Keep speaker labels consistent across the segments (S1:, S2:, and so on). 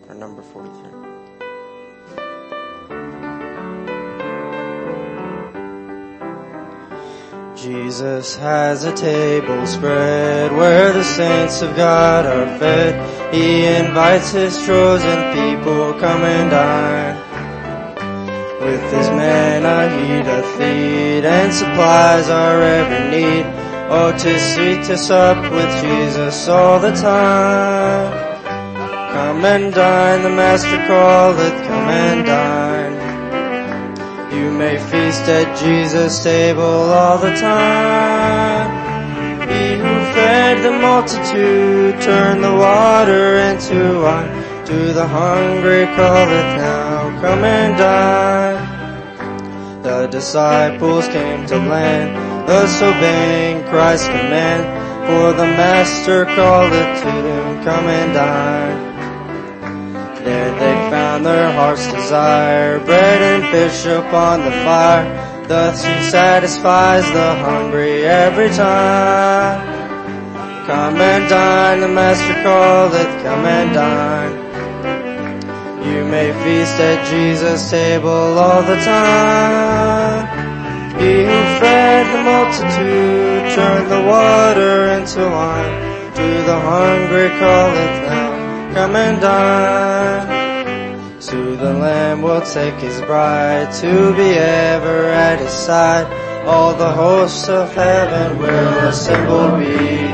S1: or number 43. Jesus has a table spread where the saints of God are fed. He invites his chosen people, come and dine. With his manna he doth feed and supplies our every need. Oh, 'tis sweet to sup with Jesus all the time. Come and dine, the Master calleth, come and dine. You may feast at Jesus' table all the time. He who fed the multitude turned the water into wine. To the hungry calleth now, come and dine. The disciples came to land, thus obeying Christ's command. For the Master calleth to them, come and dine. There they found their heart's desire, bread and fish upon the fire. Thus he satisfies the hungry every time. Come and dine, the Master calleth, come and dine. You may feast at Jesus' table all the time. He who fed the multitude turned the water into wine. To the hungry calleth now, come and dine. To the Lamb will take his bride, to be ever at his side. All the hosts of heaven will assembled be.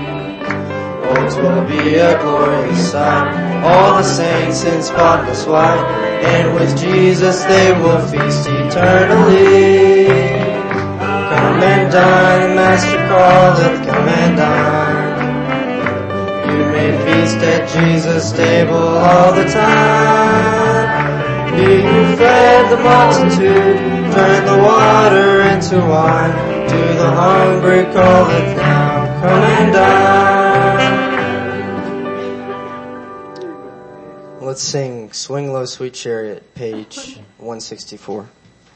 S1: Oh, 'twill be a glorious sight. All the saints in spotless white, and with Jesus they will feast eternally. Come and dine, the Master calleth, come and dine. You may feast at Jesus' table all the time. He who fed the multitude turned the water into wine. To the hungry calleth now, come and dine. Let's sing Swing Low Sweet Chariot, page 164.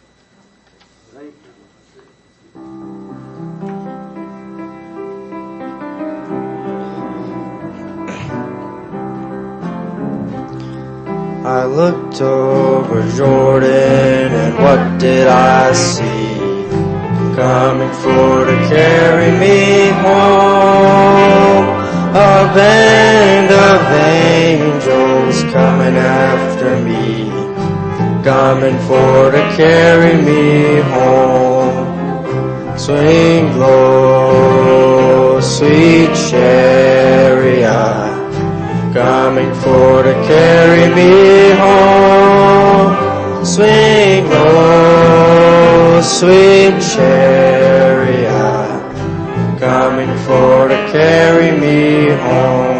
S1: I looked over Jordan, and what did I see? Coming for to carry me home. A band of angels coming after me, coming for to carry me home. Swing low, sweet chariot, coming for to carry me home. Swing low, sweet chariot, coming for to carry me home.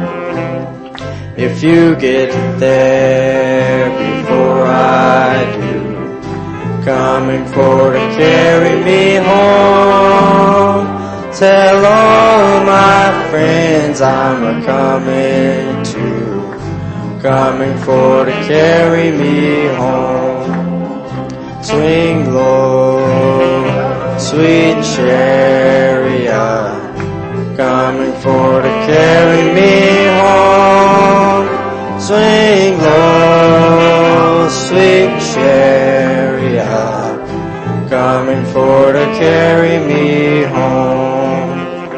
S1: If you get there before I do, coming for to carry me home. Tell all my friends I'm a-coming too, coming for to carry me home. Swing low, sweet chariot, coming for to carry me home. Swing low, sweet chariot, coming for to carry me home.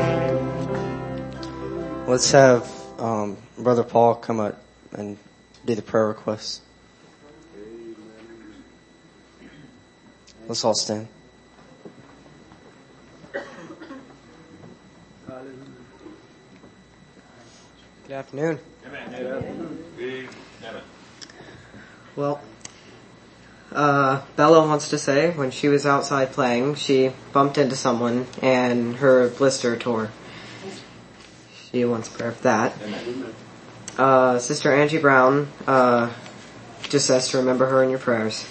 S1: Let's have Brother Paul come up and do the prayer requests. Let's all stand. Good afternoon. Well, Bella wants to say when she was outside playing, she bumped into someone and her blister tore. She wants prayer for that. Sister Angie Brown just says to remember her in your prayers.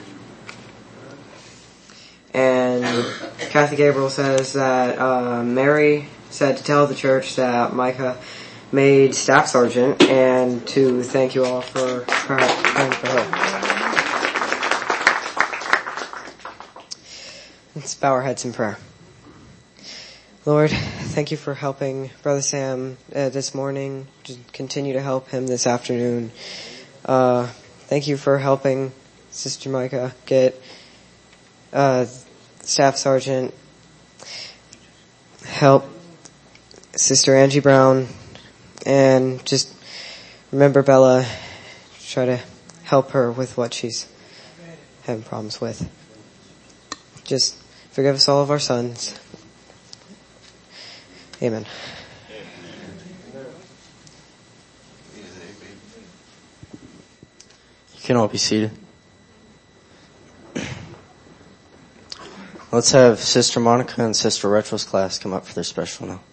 S1: And Kathy Gabriel says that Mary said to tell the church that Micah made staff sergeant and to thank you all for praying for her. Let's bow our heads in prayer. Lord, thank you for helping Brother Sam this morning. Just continue to help him this afternoon. Thank you for helping Sister Micah get Staff Sergeant. Help Sister Angie Brown. And just remember Bella. Try to help her with what she's having problems with. Just forgive us all of our sins. Amen. You can all be seated. Let's have Sister Monica and Sister Retro's class come up for their special now.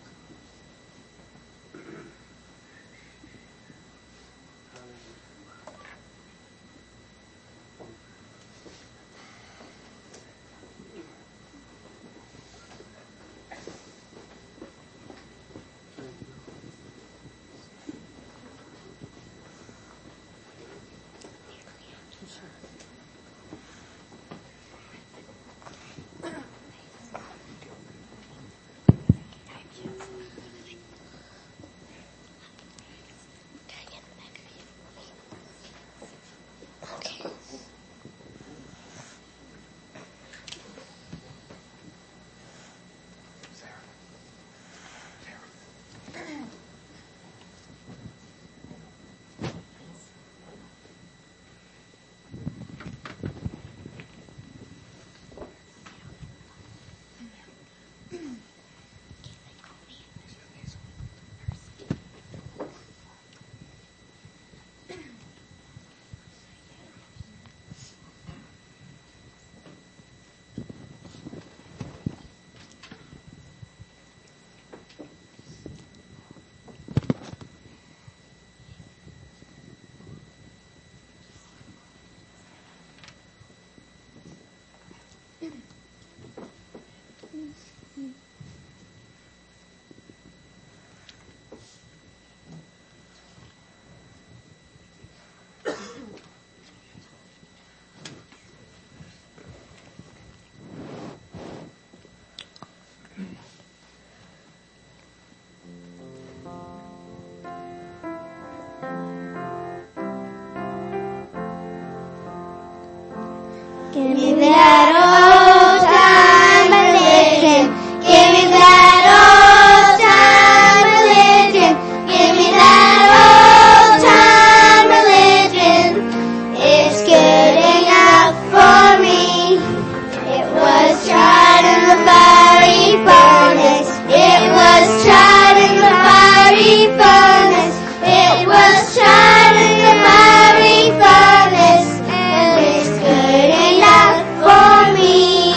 S2: Give me that old time religion. Give me that old time religion. Give me that old time religion. It's good enough for me. It was tried in the fiery furnace. It was tried in the fiery furnace. It was tried in the fiery furnace. And it's good enough for me.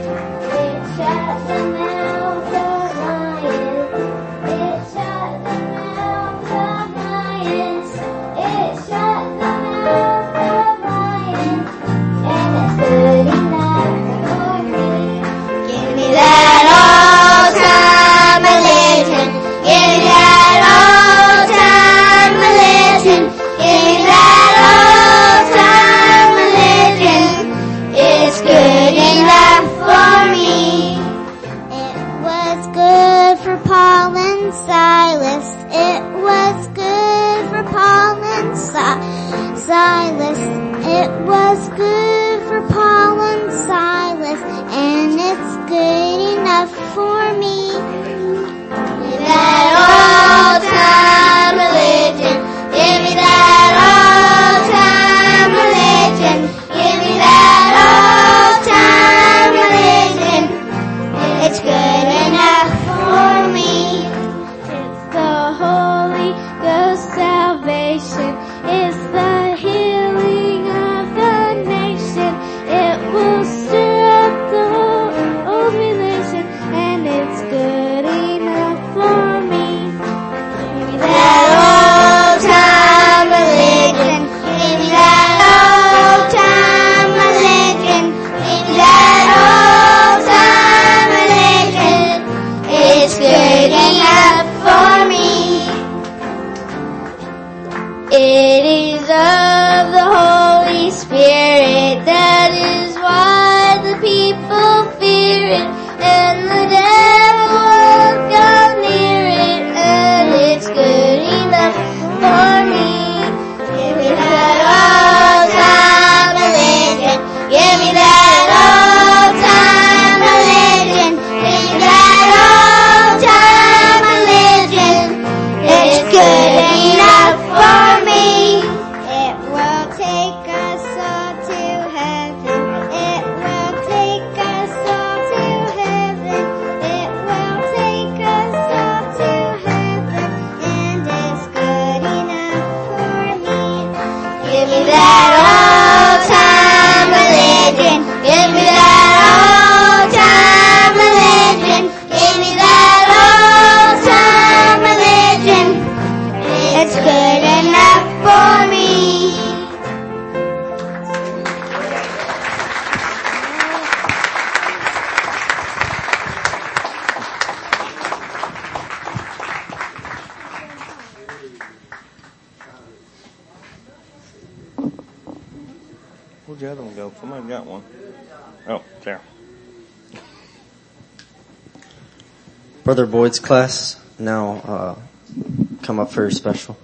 S2: It shut the mouth of lions. It shut the mouth of lions. It shut the mouth of lions. And it's good enough for me. Give me that old time religion. Give me that old time religion. Give me that old time religion. It's good enough for me. It was good for Paul and Silas. It was good for Paul and Silas. It was good for Paul and Silas. And it's good enough for me. Give me that old time religion. Give me that old time religion. Give me that old time religion. It's good enough for me. It's the Holy Ghost salvation. It's the healing of the nation. It will stir up the whole relation. And it's good enough for me. Give me that old time religion. Give me that old time religion. Give me that old time religion. It's good enough for me. It is of the Holy Spirit. That is why the people fear it. And the devil of God
S3: Where'd the other one go? Somebody got one. Oh, there.
S1: Brother Boyd's class, now come up for your special.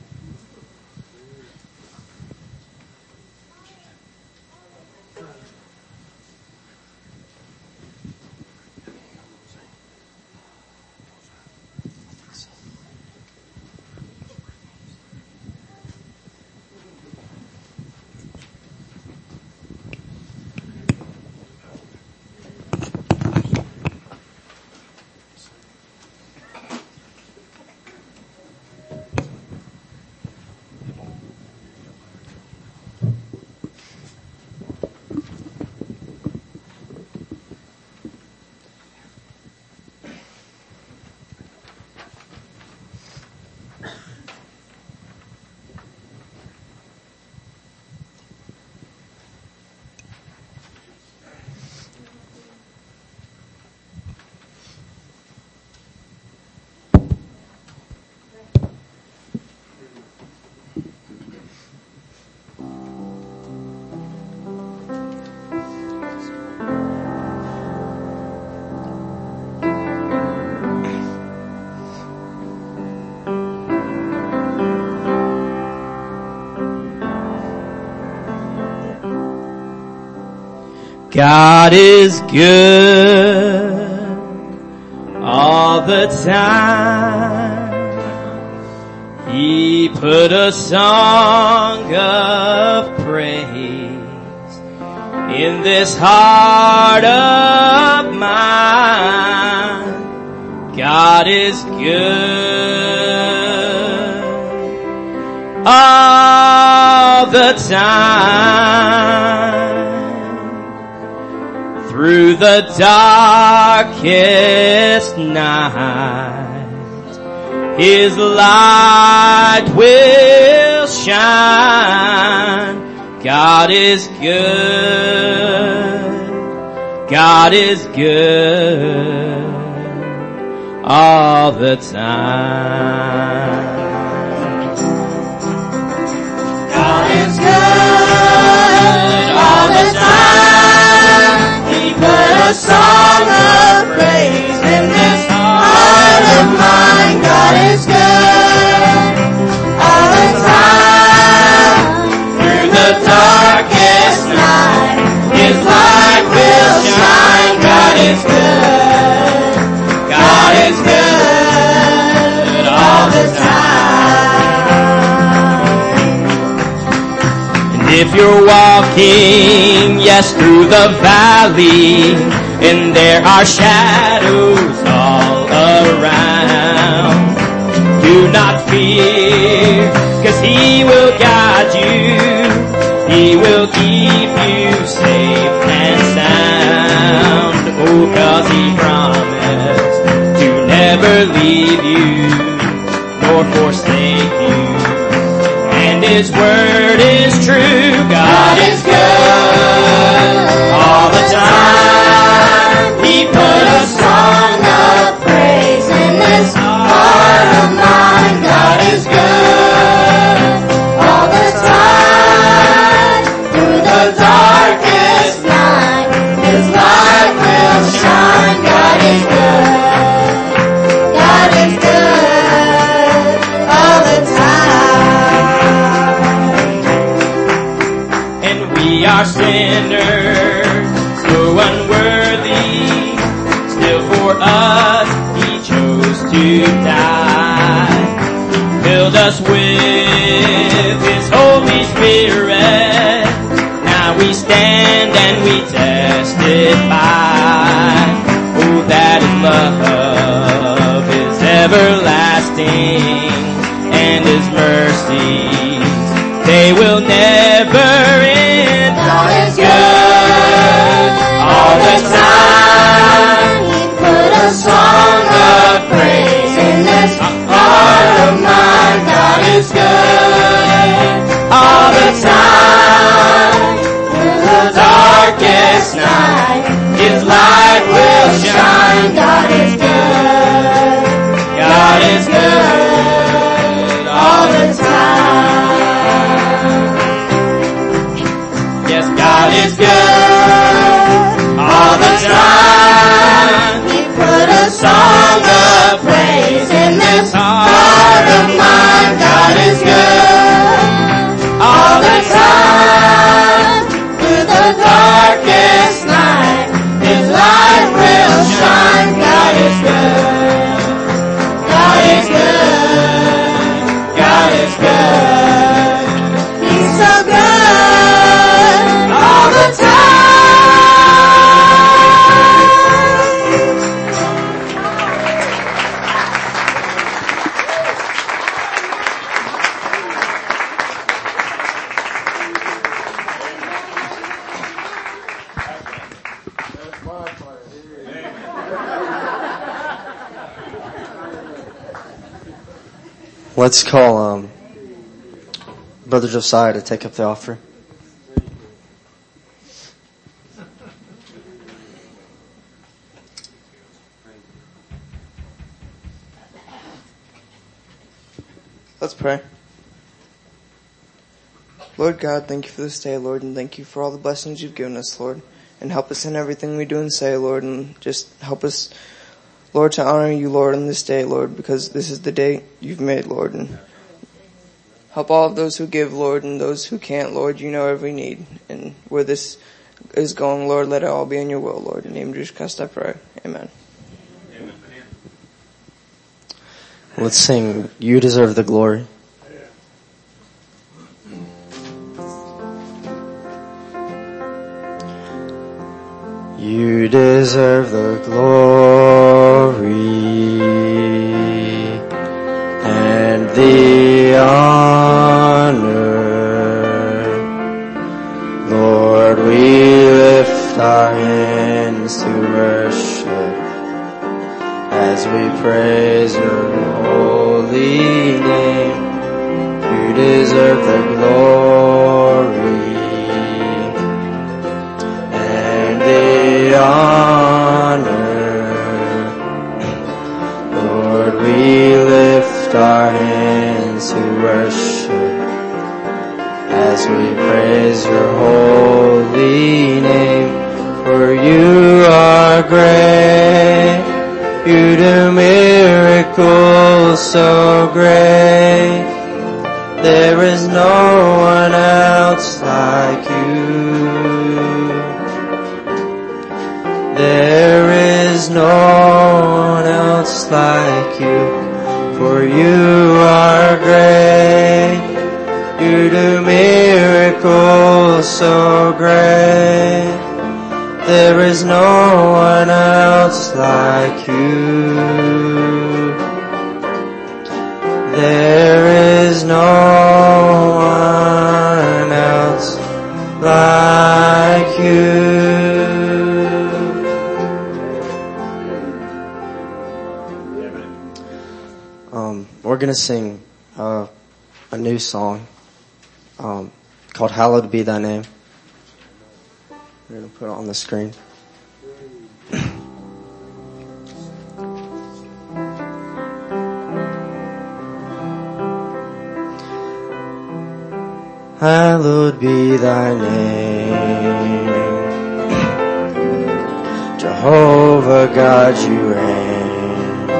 S4: God is good all the time. He put a song of praise in this heart of mine. God is good all the time. Through the darkest night, His light will shine. God is good. God is good all the time.
S2: God is good all the time. Put a song of praise in this heart of mine. God is good all the time. Through the darkest night, His light will shine. God is good. God is good all the time.
S4: And if you're walking, yes, through the valley, and there are shadows all around, do not fear, 'cause He will guide you. He will keep you safe and sound. Oh, 'cause He promised to never leave you nor forsake you. And His word is true. God is good all the time. He put a song of praise in this heart of mine. God is good all the time. Through the darkest night, His light will shine. God is good. God is good all the time. And we are sinners, so unworthy. Still for us He chose to die. Filled us with His Holy Spirit. Now we stand and we testify. Oh, that His love is everlasting, and His mercies, they will never end. God is good all the time. He put a song of praise in this heart of mine. God is good all the time. Through the darkest night, His light will shine. God is good. God is good all the time. God is good all the time.
S2: We put a song of praise in this heart of mine. God is good all the time. Through the darkest night, His light will shine. God is good. God is good. God is good. He's so good all the time.
S1: Let's call Brother Josiah to take up the offering.
S5: Let's pray. Lord God, thank you for this day, Lord, and thank you for all the blessings you've given us, Lord. And help us in everything we do and say, Lord, and just help us, Lord, to honor you, Lord, on this day, Lord, because this is the day you've made, Lord. And help all of those who give, Lord, and those who can't, Lord. You know every need. And where this is going, Lord, let it all be in your will, Lord. In the name of Jesus Christ I pray. Amen.
S1: Let's sing, You Deserve the Glory. You deserve the glory and the honor. Lord, we lift our hands to worship as we praise your holy name. You deserve the glory and the honor. Lord, we lift our hands to worship as we praise your holy name. For you are great, you do miracles so great. There is no one else like you. There is no one else like you. For you are great, you do miracles so great. There is no one else like you. There is no one else like you. We're gonna sing a new song called Hallowed Be Thy Name. We're going to put it on the screen. Hallowed be thy name, Jehovah God, you reign,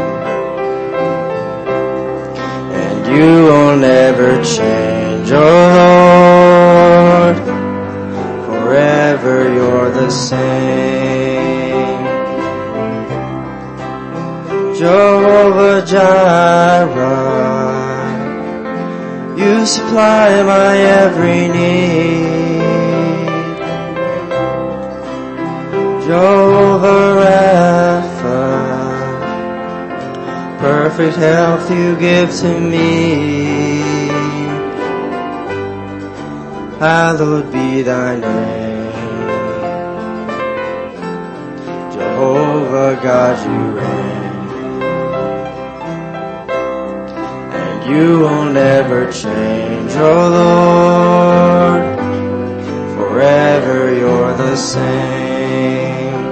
S1: and you will never change, oh Lord. Forever you're the same. Jehovah Jireh, you supply my every need. Jehovah Rapha, perfect health you give to me. Hallowed be thy name, Jehovah God, you reign, and you will never change, oh Lord. Forever you're the same.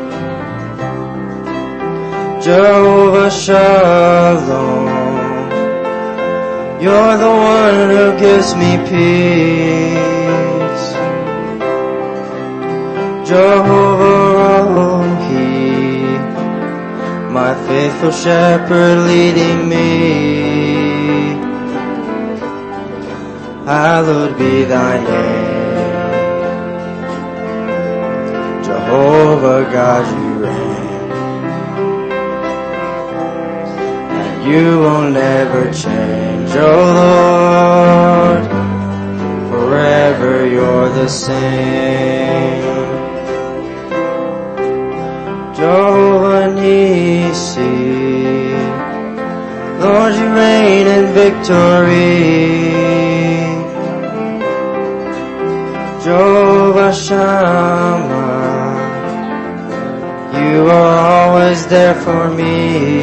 S1: Jehovah Shalom, you're the one who gives me peace. Jehovah Rohi, my faithful shepherd leading me. Hallowed be thy name. Jehovah God, you reign, and you will never change, oh Lord. Forever you're the same. Jehovah Nissi, Lord, you reign in victory. Jehovah Shammah, you are always there for me.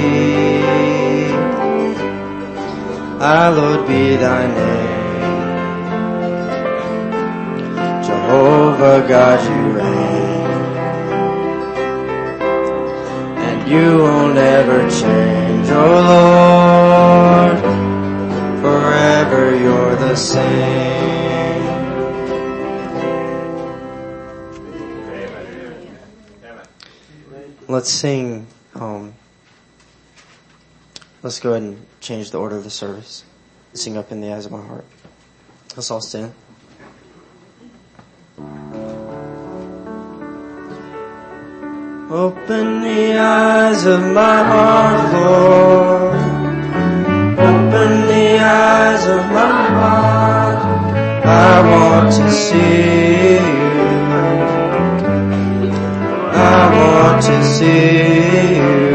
S1: Hallowed be thy name. Jehovah God, you reign, and you will never change, oh Lord. Forever you're the same. Let's sing, let's go ahead and change the order of the service. Sing Up in the Eyes of My Heart. Let's all stand. Open the eyes of my heart, Lord. Open the eyes of my heart. I want to see you. I want to see you.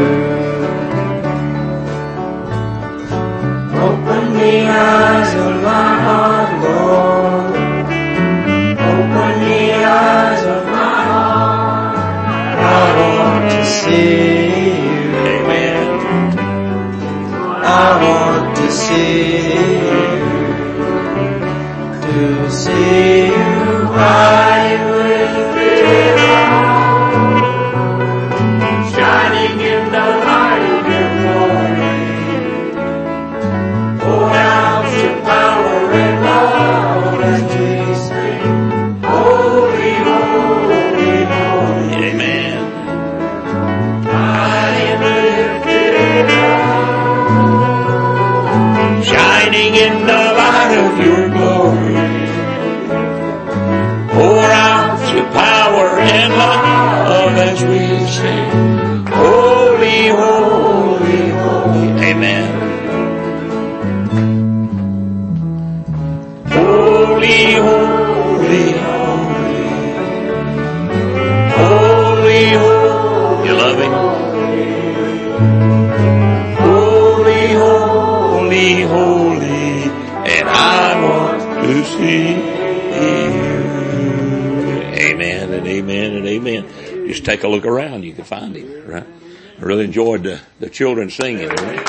S1: Open the eyes of my heart, Lord. Open the eyes of my heart. I want to see you. Amen. I want to see you. To see you high and lifted up, shining in the light of your glory. Pour out your power and love as we sing, holy, holy, holy. Amen. High and lifted up, shining in the light of your glory. Pour out your power and love as we sing, holy, holy, holy. Amen. Holy, holy, holy. Holy, holy. You love him? Holy, holy, holy. And I want to see you. Amen and amen and amen. Just take a look around. You can find him, right? I really enjoyed the children singing. Right?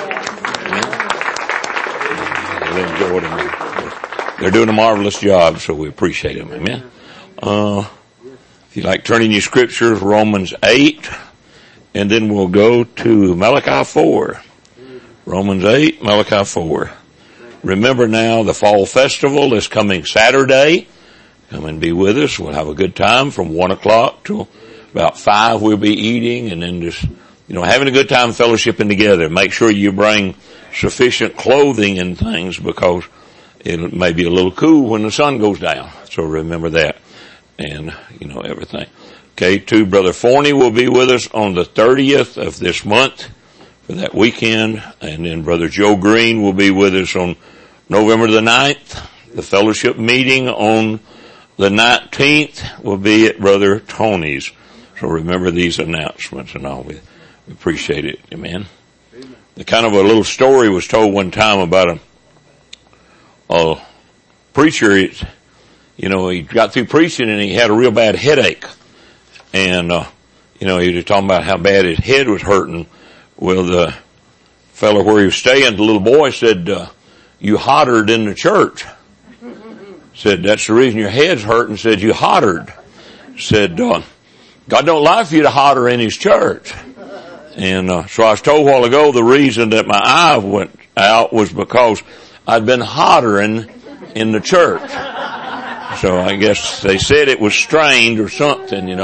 S1: I really enjoyed them. They're doing a marvelous job, so we appreciate them. Amen. If you like turning your scriptures, Romans 8, and then we'll go to Malachi 4. Romans 8, Malachi 4. Remember now, the fall festival is coming Saturday. Come and be with us. We'll have a good time from 1 o'clock till about 5. We'll be eating and then just, having a good time fellowshipping together. Make sure you bring sufficient clothing and things because it may be a little cool when the sun goes down. So remember that. And, everything. Okay, too, Brother Forney will be with us on the 30th of this month for that weekend. And then Brother Joe Green will be with us on November the 9th. The fellowship meeting on the 19th will be at Brother Tony's. So remember these announcements and all. We appreciate it. Amen. The kind of a little story was told one time about a preacher. He got through preaching and he had a real bad headache. And, he was talking about how bad his head was hurting. Well, the fellow where he was staying, the little boy said, you hoddered in the church. Said, that's the reason your head's hurting. Said, you hoddered. Said, God don't like for you to hodder in his church. And, so I was told a while ago the reason that my eye went out was because I'd been hoddering in the church. So I guess they said it was strained or something,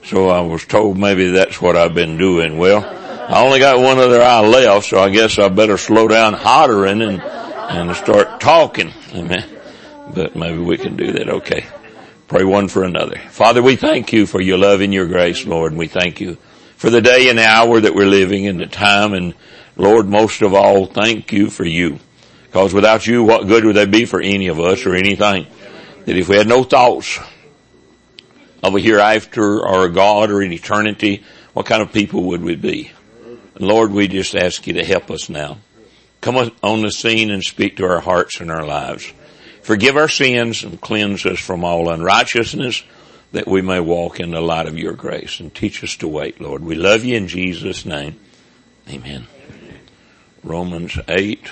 S6: So I was told maybe that's what I've been doing. Well, I only got one other eye left, so I guess I better slow down hollering and start talking. Amen. But maybe we can do that. Okay. Pray one for another. Father, we thank you for your love and your grace, Lord, and we thank you for the day and the hour that we're living in, the time, and Lord, most of all, thank you for you. Because without you, what good would there be for any of us or anything? That if we had no thoughts of a hereafter or a God or an eternity, what kind of people would we be? And Lord, we just ask you to help us now. Come on the scene and speak to our hearts and our lives. Forgive our sins and cleanse us from all unrighteousness, that we may walk in the light of your grace, and teach us to wait, Lord. We love you in Jesus' name. Amen. Romans 8.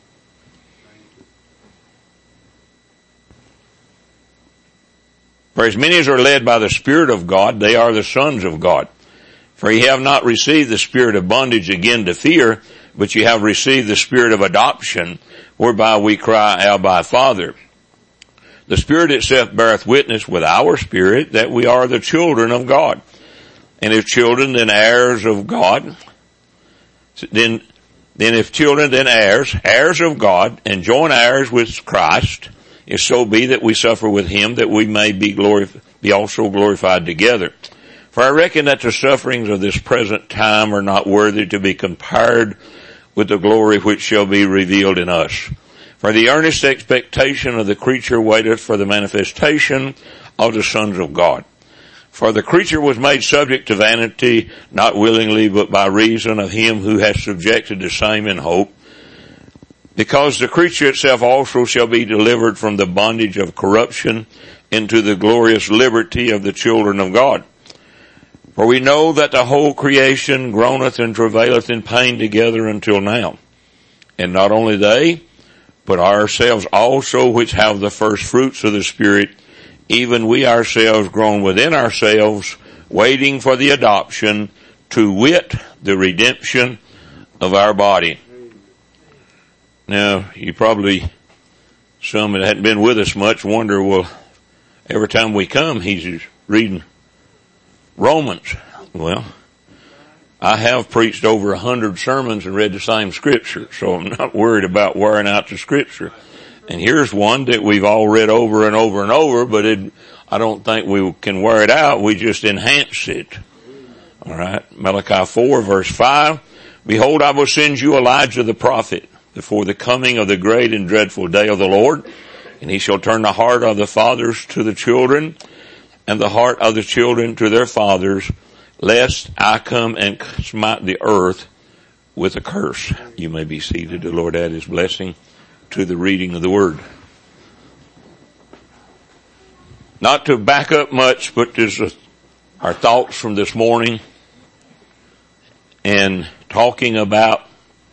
S6: For as many as are led by the Spirit of God, they are the sons of God. For ye have not received the spirit of bondage again to fear, but ye have received the spirit of adoption, whereby we cry, Abba, Father. The Spirit itself beareth witness with our spirit that we are the children of God. And if children, then heirs of God. Then if children, then heirs of God, and joint heirs with Christ, if so be that we suffer with him, that we may be also glorified together. For I reckon that the sufferings of this present time are not worthy to be compared with the glory which shall be revealed in us. For the earnest expectation of the creature waiteth for the manifestation of the sons of God. For the creature was made subject to vanity, not willingly, but by reason of him who hath subjected the same in hope, because the creature itself also shall be delivered from the bondage of corruption into the glorious liberty of the children of God. For we know that the whole creation groaneth and travaileth in pain together until now. And not only they, but ourselves also, which have the first fruits of the Spirit, even we ourselves groan within ourselves, waiting for the adoption, to wit, the redemption of our body. Now, you probably, some that hadn't been with us much, wonder, well, every time we come, he's reading Romans. Well, I have preached over 100 sermons and read the same scripture, so I'm not worried about wearing out the scripture. And here's one that we've all read over and over and over, but I don't think we can wear it out. We just enhance it. All right. Malachi 4 verse 5. Behold, I will send you Elijah the prophet before the coming of the great and dreadful day of the Lord. And he shall turn the heart of the fathers to the children, and the heart of the children to their fathers, lest I come and smite the earth with a curse. You may be seated. The Lord add his blessing to the reading of the word. Not to back up much, but just our thoughts from this morning and talking about,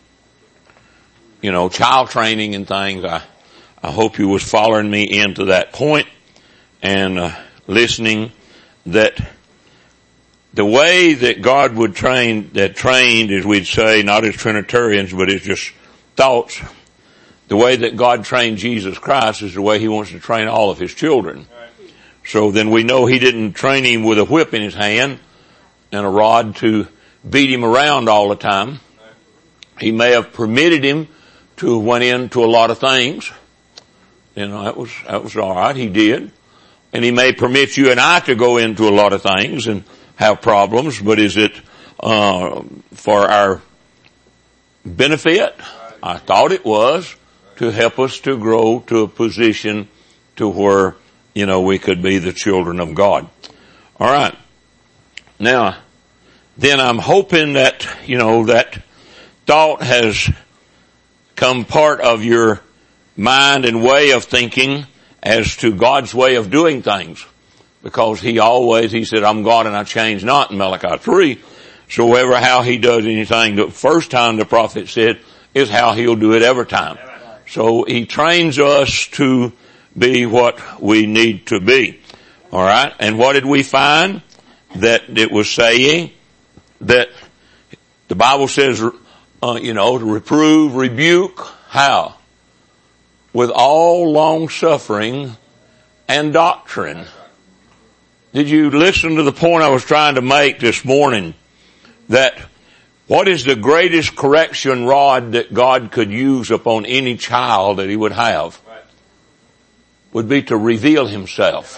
S6: child training and things. I hope you was following me into that point and listening that the way that God would trained, as we'd say, not as Trinitarians, but as just thoughts, the way that God trained Jesus Christ is the way he wants to train all of his children. So then we know he didn't train him with a whip in his hand and a rod to beat him around all the time. He may have permitted him to went into a lot of things. That was all right. He did. And he may permit you and I to go into a lot of things and have problems, but is it for our benefit? I thought it was to help us to grow to a position to where, we could be the children of God. All right. Now, then I'm hoping that, that thought has come part of your mind and way of thinking as to God's way of doing things. Because he said, I'm God and I change not in Malachi 3. So how he does anything the first time, the prophet said, is how he'll do it every time. So he trains us to be what we need to be. All right. And what did we find? That it was saying that the Bible says, to reprove, rebuke. How? With all long suffering and doctrine. Did you listen to the point I was trying to make this morning? That what is the greatest correction rod that God could use upon any child that he would have? Would be to reveal himself.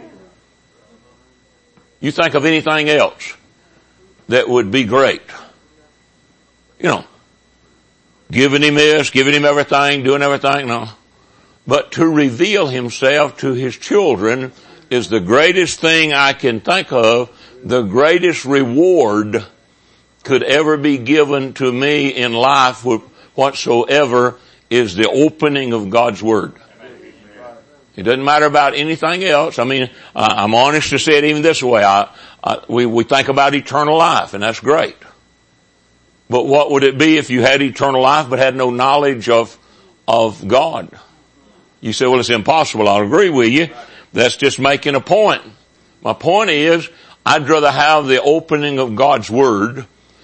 S6: You think of anything else that would be great. You know, giving him this, giving him everything, doing everything, no. But to reveal himself to his children is the greatest thing I can think of, the greatest reward could ever be given to me in life whatsoever is the opening of God's Word. It doesn't matter about anything else. I mean, I'm honest to say it even this way. We think about eternal life, and that's great. But what would it be if you had eternal life but had no knowledge of God? You say, well, it's impossible. I'll agree with you. That's just making a point. My point is, I'd rather have the opening of God's Word,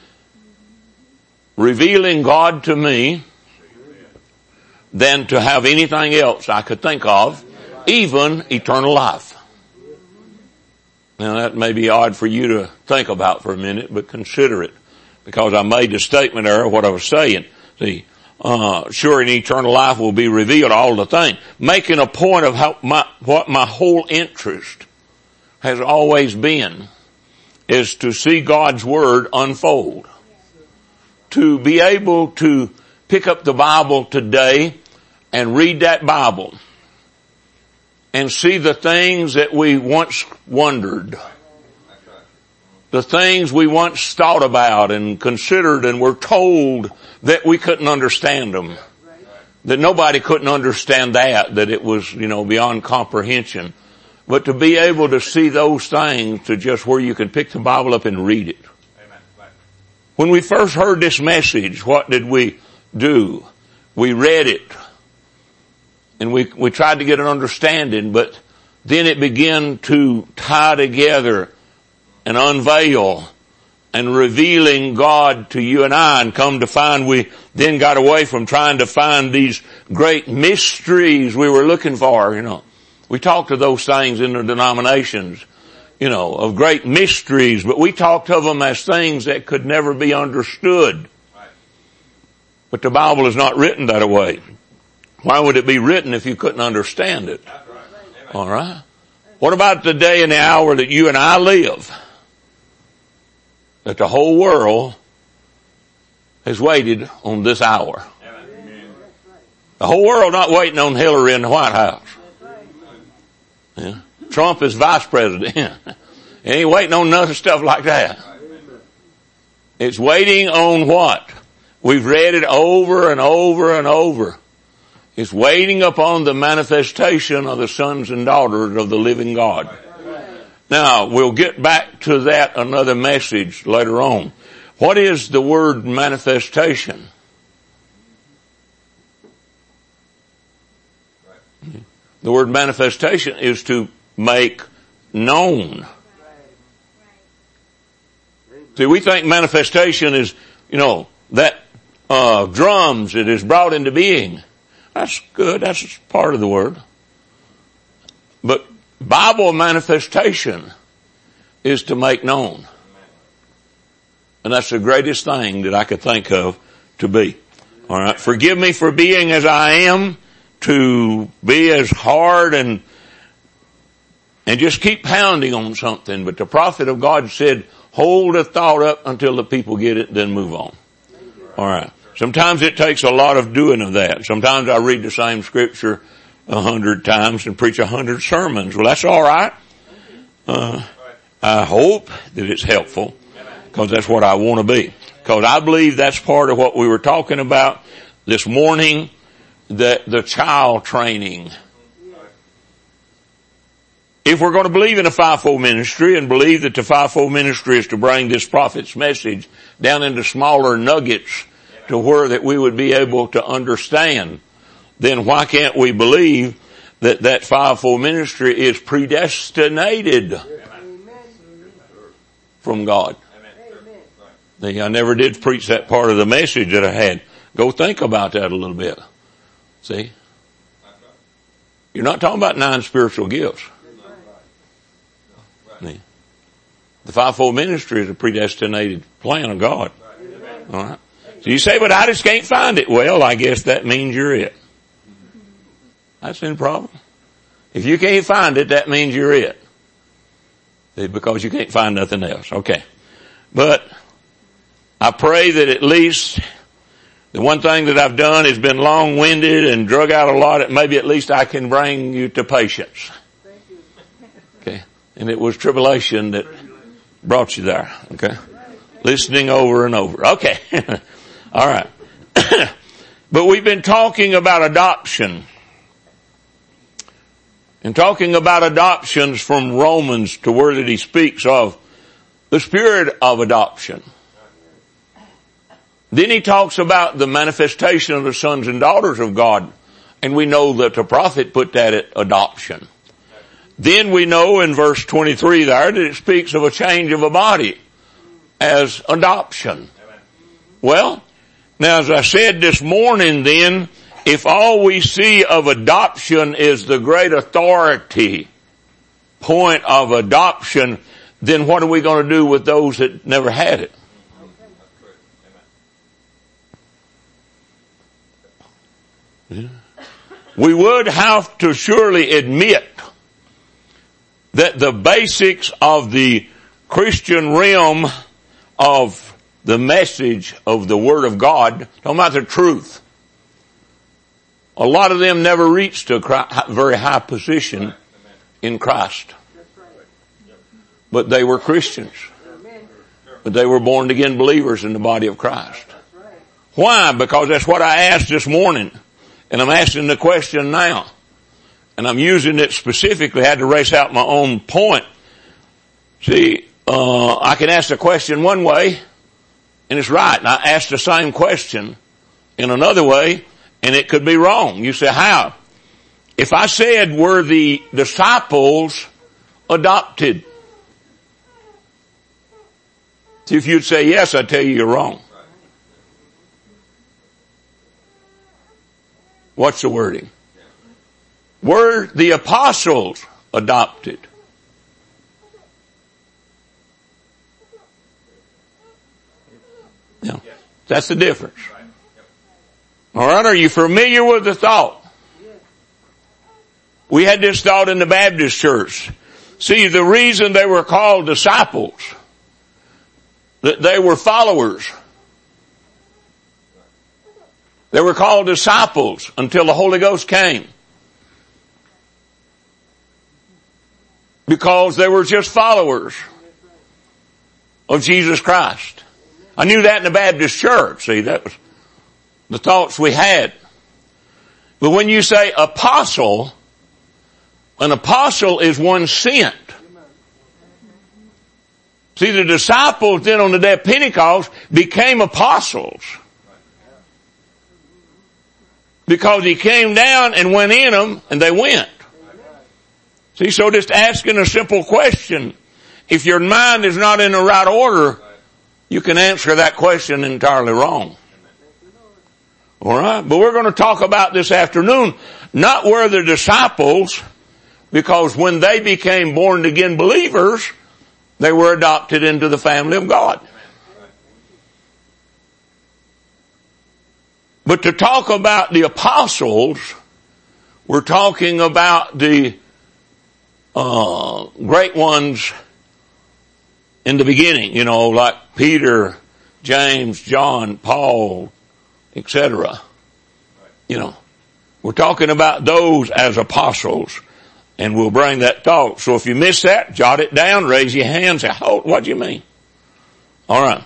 S6: revealing God to me, than to have anything else I could think of, even eternal life. Now that may be odd for you to think about for a minute, but consider it. Because I made the statement there of what I was saying. See, sure in eternal life will be revealed all the thing. Making a point of what my whole interest has always been is to see God's Word unfold. To be able to pick up the Bible today and read that Bible and see the things that we once wondered, the things we once thought about and considered and were told that we couldn't understand them, that nobody couldn't understand that it was, beyond comprehension. But to be able to see those things to just where you can pick the Bible up and read it. When we first heard this message, what did we do? We read it. And we tried to get an understanding, but then it began to tie together and unveil and revealing God to you and I, and come to find we then got away from trying to find these great mysteries we were looking for, We talked of those things in the denominations, of great mysteries, but we talked of them as things that could never be understood. But the Bible is not written that way. Why would it be written if you couldn't understand it? All right. What about the day and the hour that you and I live? That the whole world has waited on this hour. The whole world not waiting on Hillary in the White House. Yeah. Trump is vice president. He ain't waiting on none of stuff like that. It's waiting on what? We've read it over and over and over. It's waiting upon the manifestation of the sons and daughters of the living God. Now, we'll get back to that another message later on. What is the word manifestation? The word manifestation is to make known. See, we think manifestation is, that drums that is brought into being. That's good. That's part of the word. But Bible manifestation is to make known. And that's the greatest thing that I could think of to be. All right. Forgive me for being as I am, to be as hard and just keep pounding on something. But the prophet of God said, hold a thought up until the people get it, then move on. All right. Sometimes it takes a lot of doing of that. Sometimes I read the same scripture 100 times and preach 100 sermons. Well, that's all right. I hope that it's helpful, because that's what I want to be. Because I believe that's part of what we were talking about this morning, that the child training. If we're going to believe in a fivefold ministry and believe that the fivefold ministry is to bring this prophet's message down into smaller nuggets to where that we would be able to understand, then why can't we believe that fivefold ministry is predestinated from God? I never did preach that part of the message that I had. Go think about that a little bit. See? You're not talking about 9 spiritual gifts. The fivefold ministry is a predestinated plan of God. All right. So you say, but I just can't find it. Well, I guess that means you're it. That's no problem. If you can't find it, that means you're it. Because you can't find nothing else. Okay. But I pray that at least the one thing that I've done has been long-winded and drug out a lot. Maybe at least I can bring you to patience. Okay. And it was tribulation that brought you there. Okay. Listening over and over. Okay. All right. But we've been talking about adoption. And talking about adoptions from Romans to where that he speaks of the spirit of adoption. Then he talks about the manifestation of the sons and daughters of God. And we know that the prophet put that at adoption. Then we know in verse 23 there that it speaks of a change of a body as adoption. Well, now as I said this morning then, if all we see of adoption is the great authority point of adoption, then what are we going to do with those that never had it? Yeah. We would have to surely admit that the basics of the Christian realm of the message of the Word of God, talking about the truth, a lot of them never reached a very high position in Christ. But they were Christians. But they were born again believers in the body of Christ. Why? Because that's what I asked this morning. And I'm asking the question now. And I'm using it specifically. I had to race out my own point. See, I can ask the question one way, and it's right. And I ask the same question in another way, and it could be wrong. You say, how? If I said, were the disciples adopted? See, if you'd say yes, I'd tell you you're wrong. What's the wording? Were the apostles adopted? No. That's the difference. All right, are you familiar with the thought? We had this thought in the Baptist church. See, the reason they were called disciples, that they were followers. They were called disciples until the Holy Ghost came. Because they were just followers of Jesus Christ. I knew that in the Baptist church. See, that was the thoughts we had. But when you say apostle, an apostle is one sent. See, the disciples then on the day of Pentecost became apostles. Because he came down and went in them and they went. See, so just asking a simple question, if your mind is not in the right order, you can answer that question entirely wrong. Alright, but we're going to talk about this afternoon, not where the disciples, because when they became born again believers, they were adopted into the family of God. But to talk about the apostles, we're talking about the great ones in the beginning, like Peter, James, John, Paul, etc. We're talking about those as apostles, and we'll bring that thought. So if you miss that, jot it down, raise your hand, say, "Oh, what do you mean?" All right.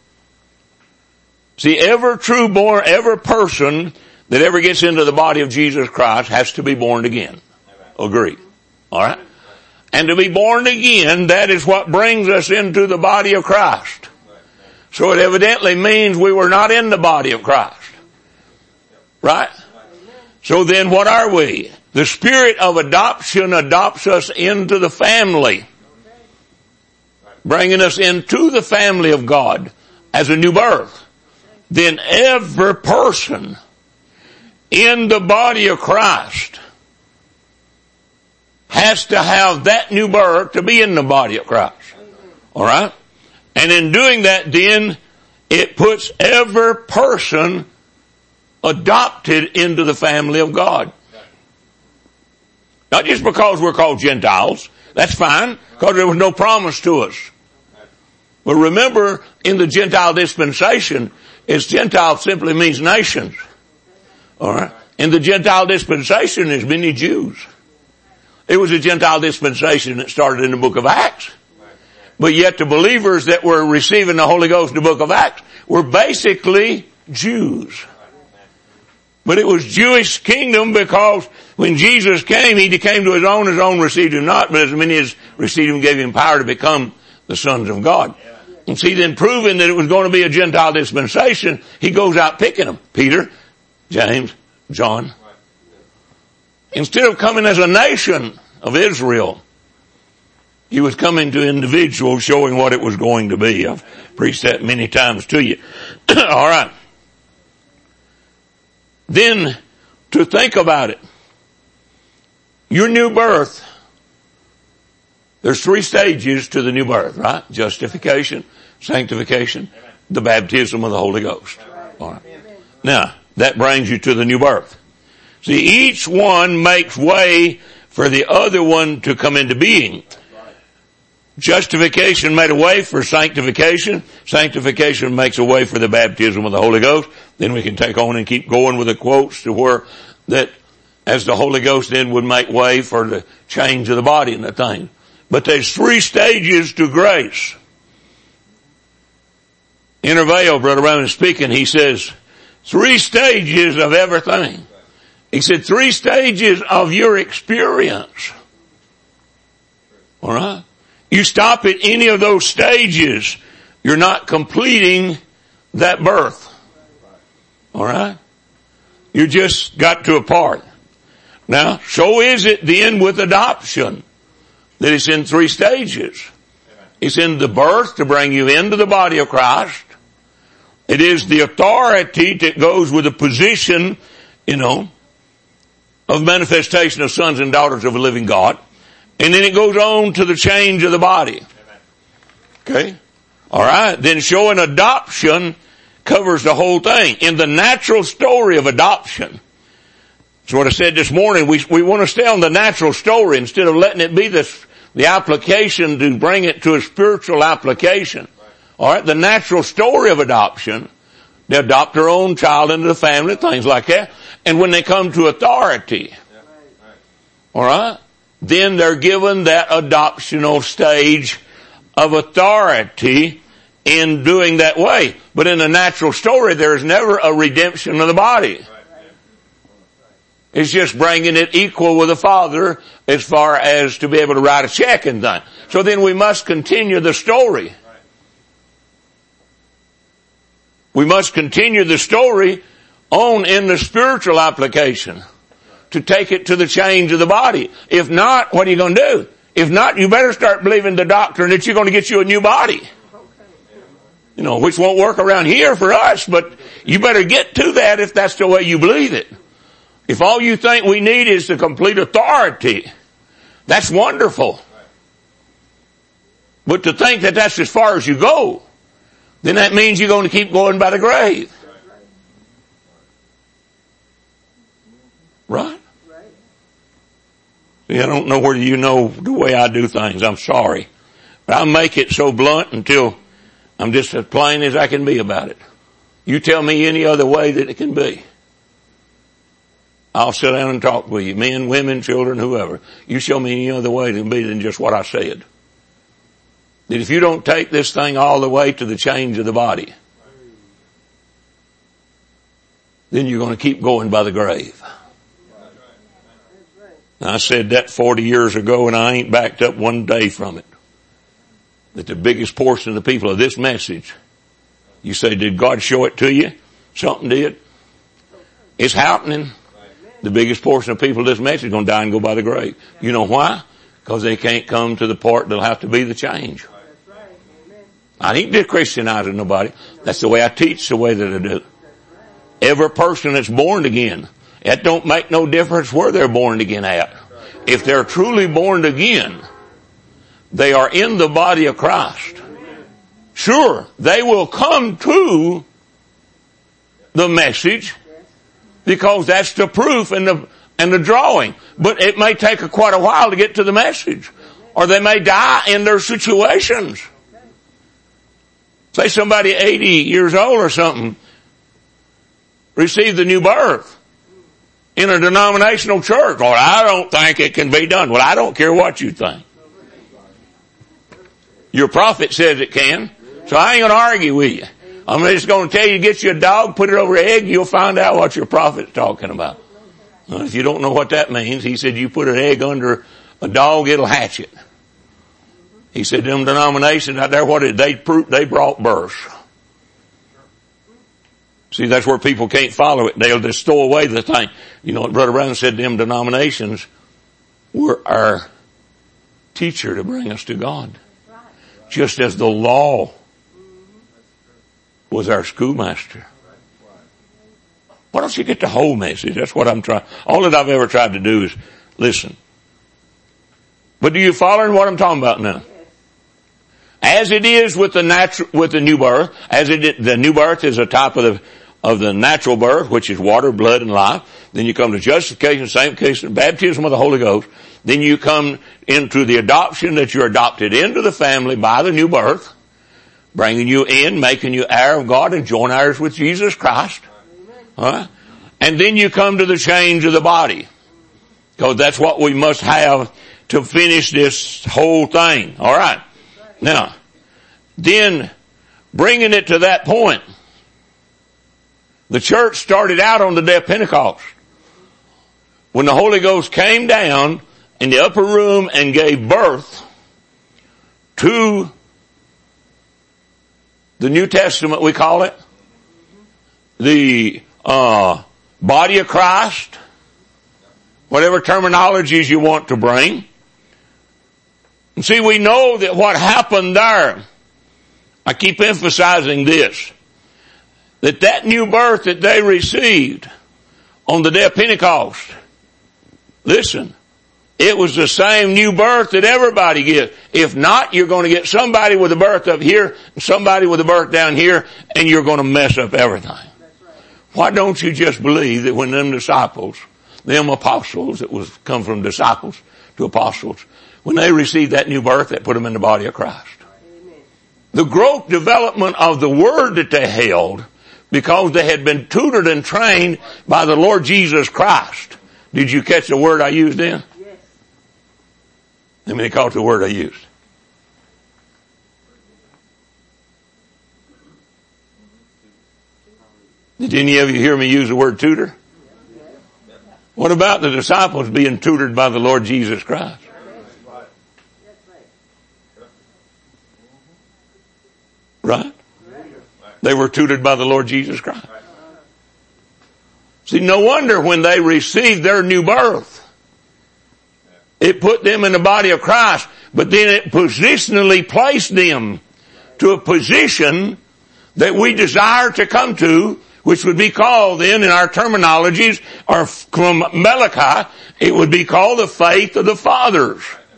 S6: See, every person that ever gets into the body of Jesus Christ has to be born again. Agreed. All right. And to be born again, that is what brings us into the body of Christ. So it evidently means we were not in the body of Christ. Right? So then what are we? The spirit of adoption adopts us into the family. Bringing us into the family of God as a new birth. Then every person in the body of Christ has to have that new birth to be in the body of Christ. Alright? And in doing that, then, it puts every person adopted into the family of God. Not just because we're called Gentiles. That's fine, because there was no promise to us. But remember, in the Gentile dispensation, Gentile simply means nations. Alright? In the Gentile dispensation, there's many Jews. It was a Gentile dispensation that started in the book of Acts. But yet the believers that were receiving the Holy Ghost in the book of Acts were basically Jews. But it was Jewish kingdom because when Jesus came, he came to his own received him not, but as many as received him gave him power to become the sons of God. And see, then proving that it was going to be a Gentile dispensation, he goes out picking them. Peter, James, John. Instead of coming as a nation of Israel, he was coming to individuals showing what it was going to be. I've preached that many times to you. All right. Then, to think about it, your new birth, there's 3 stages to the new birth, right? Justification, sanctification, the baptism of the Holy Ghost. All right. Now, that brings you to the new birth. See, each one makes way for the other one to come into being. Justification made a way for sanctification. Sanctification makes a way for the baptism of the Holy Ghost. Then we can take on and keep going with the quotes to where that as the Holy Ghost then would make way for the change of the body and the thing. But there's 3 stages to grace. Intervale, Brother Roman speaking, he says, 3 stages of everything. He said 3 stages of your experience. Alright? You stop at any of those stages, you're not completing that birth. Alright? You just got to a part. Now, so is it then with adoption, that it's in 3 stages. It's in the birth to bring you into the body of Christ. It is the authority that goes with the position, of manifestation of sons and daughters of a living God. And then it goes on to the change of the body. Okay? Alright, then showing adoption covers the whole thing. In the natural story of adoption, that's what I said this morning, we want to stay on the natural story instead of letting it be the application to bring it to a spiritual application. Alright, the natural story of adoption, they adopt their own child into the family, things like that. And when they come to authority, alright, then they're given that adoptional stage of authority in doing that way. But in the natural story, there's never a redemption of the body. It's just bringing it equal with the Father as far as to be able to write a check and things. So then we must continue the story. We must continue the story on in the spiritual application to take it to the change of the body. If not, what are you going to do? If not, you better start believing the doctrine that you're going to get you a new body. Which won't work around here for us, but you better get to that if that's the way you believe it. If all you think we need is the complete authority, that's wonderful. But to think that that's as far as you go, then that means you're going to keep going by the grave. Right? See, I don't know whether you know the way I do things. I'm sorry. But I make it so blunt until I'm just as plain as I can be about it. You tell me any other way that it can be. I'll sit down and talk with you. Men, women, children, whoever. You show me any other way it can be than just what I said. That if you don't take this thing all the way to the change of the body, then you're going to keep going by the grave. I said that 40 years ago and I ain't backed up one day from it. That the biggest portion of the people of this message, you say, did God show it to you? Something did. It's happening. The biggest portion of people of this message is going to die and go by the grave. You know why? Because they can't come to the part that'll have to be the change. I ain't de-Christianizing nobody. That's the way I teach, the way that I do. Every person that's born again, it don't make no difference where they're born again at. if they're truly born again, they are in the body of Christ. Sure, they will come to the message because that's the proof and the drawing. But it may take quite a while to get to the message. Or they may die in their situations. Say somebody 80 years old or something received the new birth in a denominational church. Or I don't think it can be done. Well, I don't care what you think. Your prophet says it can. So I ain't going to argue with you. I'm just going to tell you, get you a dog, put it over an egg, you'll find out what your prophet's talking about. Well, if you don't know what that means, he said you put an egg under a dog, it'll hatch it. He said them denominations out there, what did they prove? They brought birth. See, that's where people can't follow it. They'll just throw away the thing. You know what Brother Brown said, them denominations were our teacher to bring us to God. Just as the law was our schoolmaster. Why don't you get the whole message? That's what I'm trying. All that I've ever tried to do is listen. But do you follow what I'm talking about now? As it is with the new birth, the new birth is a type of the natural birth, which is water, blood, and life. Then you come to justification, sanctification, baptism of the Holy Ghost. Then you come into the adoption, that you're adopted into the family by the new birth, bringing you in, making you heir of God and joint heirs with Jesus Christ. Alright? And then you come to the change of the body. Because that's what we must have to finish this whole thing. Alright. Now, then bringing it to that point, the church started out on the day of Pentecost. When the Holy Ghost came down in the upper room and gave birth to the New Testament, we call it, the body of Christ, whatever terminologies you want to bring. And see, we know that what happened there, I keep emphasizing this, that new birth that they received on the day of Pentecost, listen, it was the same new birth that everybody gets. If not, you're going to get somebody with a birth up here and somebody with a birth down here, and you're going to mess up everything. Why don't you just believe that when them disciples, them apostles that was come from disciples to apostles, when they received that new birth, that put them in the body of Christ. Amen. The growth development of the word that they held, because they had been tutored and trained by the Lord Jesus Christ. Did you catch the word I used then? Yes. How many caught the word I used? Did any of you hear me use the word tutor? What about the disciples being tutored by the Lord Jesus Christ? Right? They were tutored by the Lord Jesus Christ. See, no wonder when they received their new birth, it put them in the body of Christ, but then it positionally placed them to a position that we desire to come to, which would be called then in our terminologies, or from Malachi, it would be called the faith of the fathers.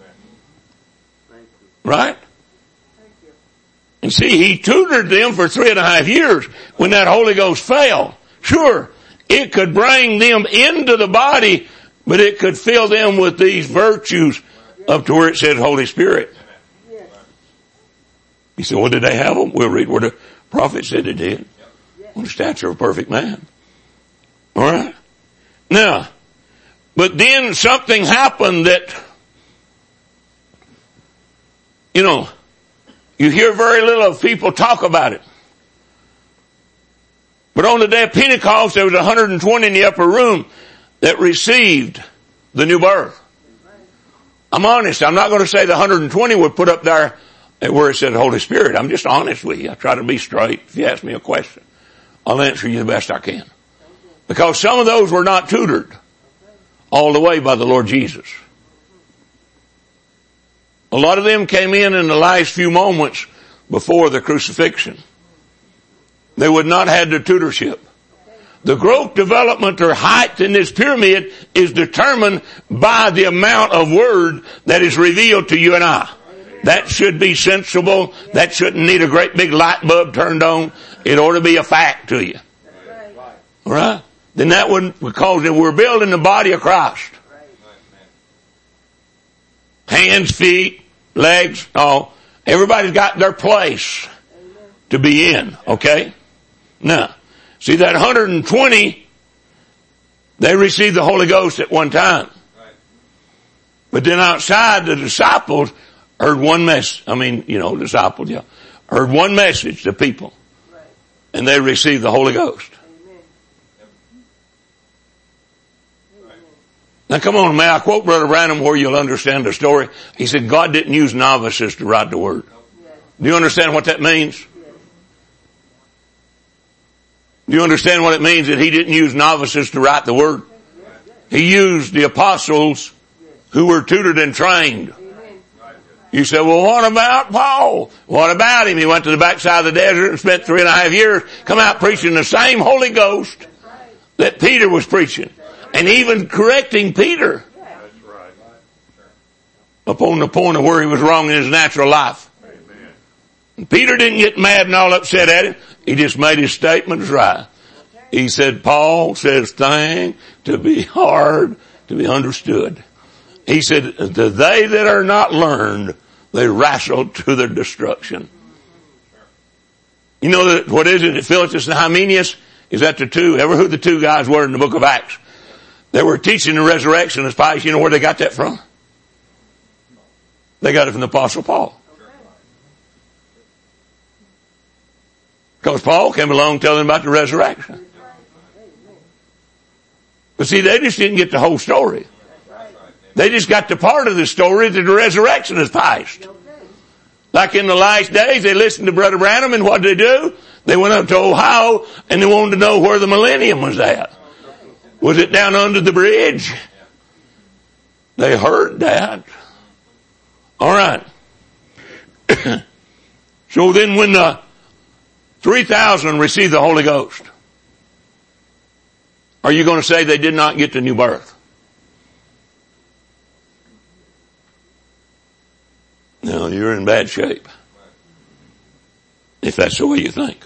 S6: Right? And see, he tutored them for 3.5 years when that Holy Ghost fell. Sure, it could bring them into the body, but it could fill them with these virtues up to where it said Holy Spirit. He said, well, did they have them? We'll read where the prophet said they did. On the stature of a perfect man. Alright? Now, but then something happened that, you hear very little of people talk about it. But on the day of Pentecost, there was 120 in the upper room that received the new birth. I'm honest. I'm not going to say the 120 were put up there where it said Holy Spirit. I'm just honest with you. I try to be straight. If you ask me a question, I'll answer you the best I can. Because some of those were not tutored all the way by the Lord Jesus. A lot of them came in the last few moments before the crucifixion. They would not have the tutorship. The growth, development, or height in this pyramid is determined by the amount of word that is revealed to you and I. That should be sensible. That shouldn't need a great big light bulb turned on. It ought to be a fact to you. All right? Then that wouldn't, because we're building the body of Christ. Hands, feet, legs, all. Everybody's got their place to be in. Okay? Now, see that 120, they received the Holy Ghost at one time. But then outside, the disciples heard one message. Disciples, heard one message to people. And they received the Holy Ghost. Now come on, may I quote Brother Branham where you'll understand the story. He said, God didn't use novices to write the Word. Do you understand what that means? Do you understand what it means that He didn't use novices to write the Word? He used the apostles who were tutored and trained. You say, well, what about Paul? What about him? He went to the backside of the desert and spent 3.5 years, come out preaching the same Holy Ghost that Peter was preaching. And even correcting Peter upon the point of where he was wrong in his natural life. And Peter didn't get mad and all upset at him. He just made his statements right. He said, Paul says things to be hard to be understood. He said, to they that are not learned, they wrestle to their destruction. You know that, what is it? Philetus and Hymenaeus? Is that the two? Ever who the two guys were in the book of Acts? They were teaching the resurrection as pious. You know where they got that from? They got it from the Apostle Paul. Because Paul came along telling them about the resurrection. But see, they just didn't get the whole story. They just got the part of the story that the resurrection is past. Like in the last days, they listened to Brother Branham, and what did they do? They went up to Ohio and they wanted to know where the millennium was at. Was it down under the bridge? They heard that. All right. So then when the 3,000 received the Holy Ghost, are you going to say they did not get the new birth? No, you're in bad shape. If that's the way you think.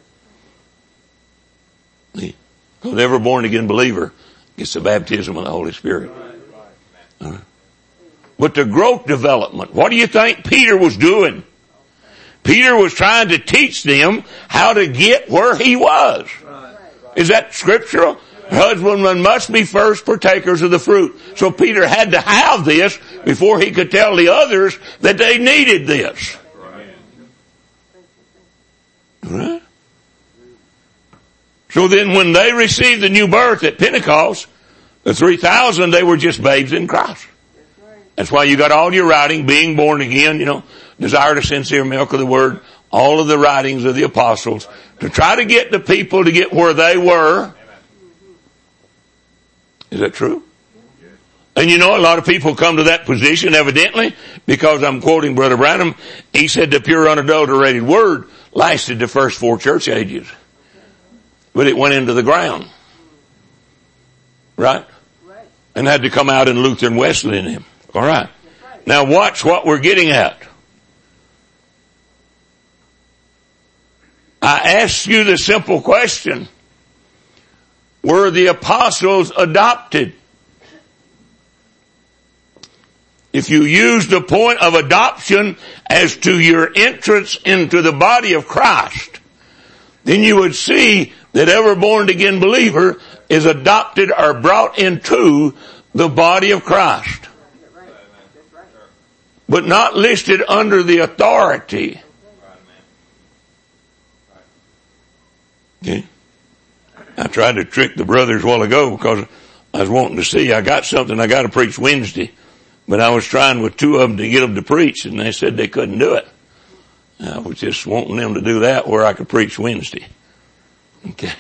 S6: Because every born again believer gets the baptism of the Holy Spirit. Right. But the growth development, what do you think Peter was doing? Peter was trying to teach them how to get where he was. Is that scriptural? Husbandmen must be first partakers of the fruit. So Peter had to have this before he could tell the others that they needed this. Right? So then when they received the new birth at Pentecost, the 3,000, they were just babes in Christ. That's why you got all your writing, being born again, desire the sincere milk of the word, all of the writings of the apostles, to try to get the people to get where they were. Is that true? And a lot of people come to that position evidently because I'm quoting Brother Branham. He said the pure unadulterated word lasted the first 4 church ages. But it went into the ground. Right? And had to come out in Luther and Wesley in him. All right. Now watch what we're getting at. I ask you the simple question. Were the apostles adopted? If you use the point of adoption as to your entrance into the body of Christ, then you would see that every born again believer is adopted or brought into the body of Christ. But not listed under the authority. Okay. I tried to trick the brothers a while ago because I was wanting to see, I got something I got to preach Wednesday. But I was trying with 2 of them to get them to preach, and they said they couldn't do it. I was just wanting them to do that where I could preach Wednesday. Okay.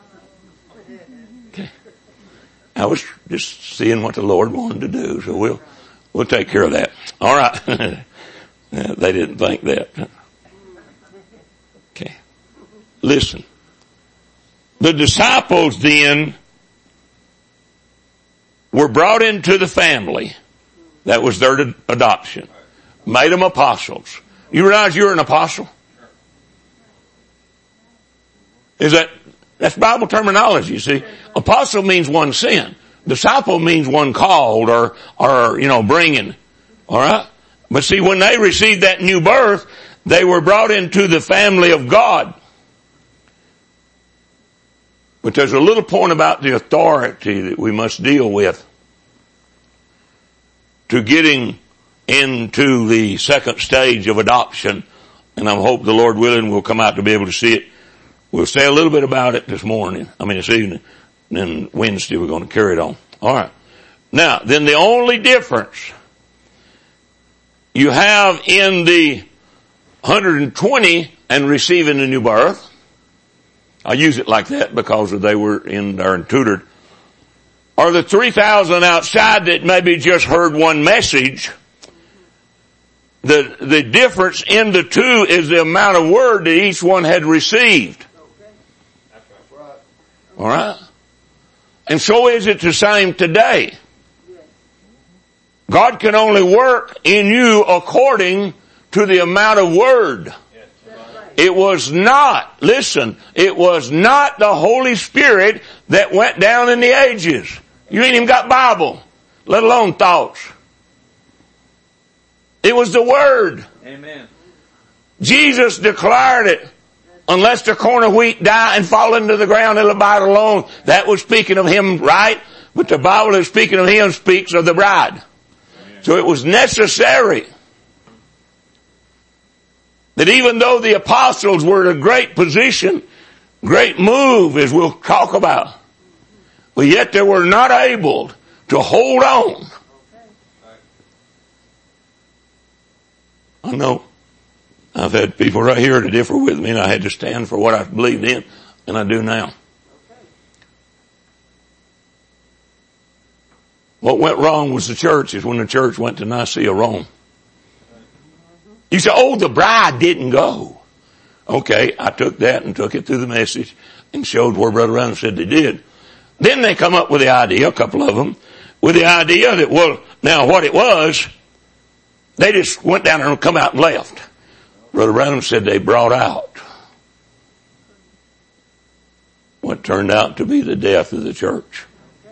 S6: I was just seeing what the Lord wanted to do, so we'll take care of that. All right. They didn't think that. Okay. Listen. the disciples then were brought into the family. That was their adoption. Made them apostles. You realize you're an apostle? That's Bible terminology, you see. Apostle means one sent. Disciple means one called or bringing. Alright? But see, when they received that new birth, they were brought into the family of God. But there's a little point about the authority that we must deal with to getting into the second stage of adoption. And I hope the Lord willing we'll come out to be able to see it. We'll say a little bit about it this evening. And then Wednesday we're going to carry it on. Alright. Now, then the only difference you have in the 120 and receiving a new birth, I use it like that because they were in there and tutored, or the 3,000 outside that maybe just heard one message. The difference in the two is the amount of word that each one had received. Alright? And so is it the same today. God can only work in you according to the amount of word. It was not the Holy Spirit that went down in the ages. You ain't even got Bible, let alone thoughts. It was the Word.
S3: Amen.
S6: Jesus declared it. Unless the corn of wheat die and fall into the ground, it'll abide alone. That was speaking of Him, right? But the Bible is speaking of Him, speaks of the bride. Amen. So it was necessary that even though the apostles were in a great position, great move as we'll talk about, but yet they were not able to hold on. I know I've had people right here to differ with me, and I had to stand for what I believed in, and I do now. What went wrong was the church is when the church went to Nicaea, Rome. You say, the bride didn't go. Okay, I took that and took it through the message and showed where Brother Branham said they did. Then they come up with the idea, a couple of them, with the idea that, now what it was, they just went down there and come out and left. Brother Branham said they brought out what turned out to be the death of the church.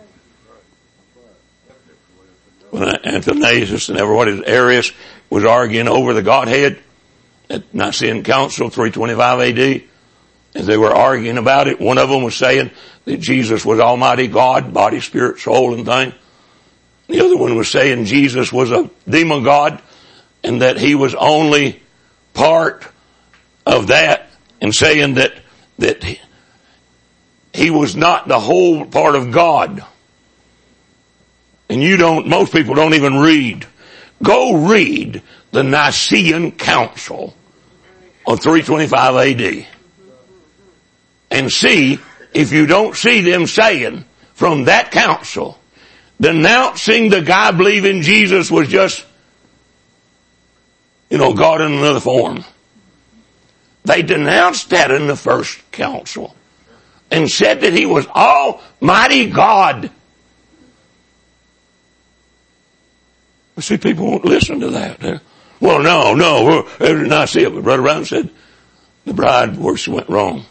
S6: When Athanasius and Arius was arguing over the Godhead at Nicene Council, 325 AD, as they were arguing about it, one of them was saying that Jesus was Almighty God, body, spirit, soul, and thing. The other one was saying Jesus was a demigod and that He was only part of that, and saying that He was not the whole part of God. And most people don't even read. Go read the Nicene Council of 325 AD and see if you don't see them saying from that council, denouncing the guy believing Jesus was just, God in another form. They denounced that in the first council and said that He was Almighty God. See, people won't listen to that. Well, no, every night I see it. But Brother Brown said the bride worship went wrong.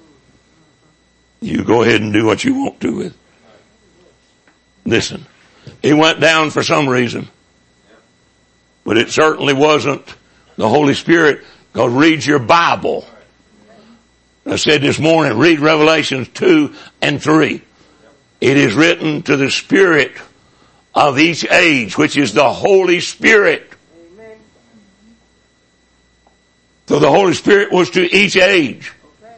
S6: You go ahead and do what you want to with it. Listen, it went down for some reason. But it certainly wasn't the Holy Spirit. Because read your Bible. I said this morning, read Revelations 2 and 3. It is written to the Spirit of each age, which is the Holy Spirit. Amen. So the Holy Spirit was to each age.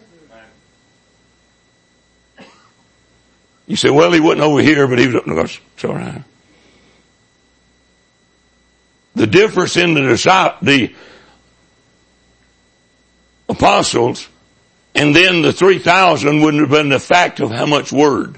S6: Okay. You say, well, He wasn't over here, but He was up. No, it's all right. The difference in the apostles and then the 3,000 wouldn't have been the fact of how much word.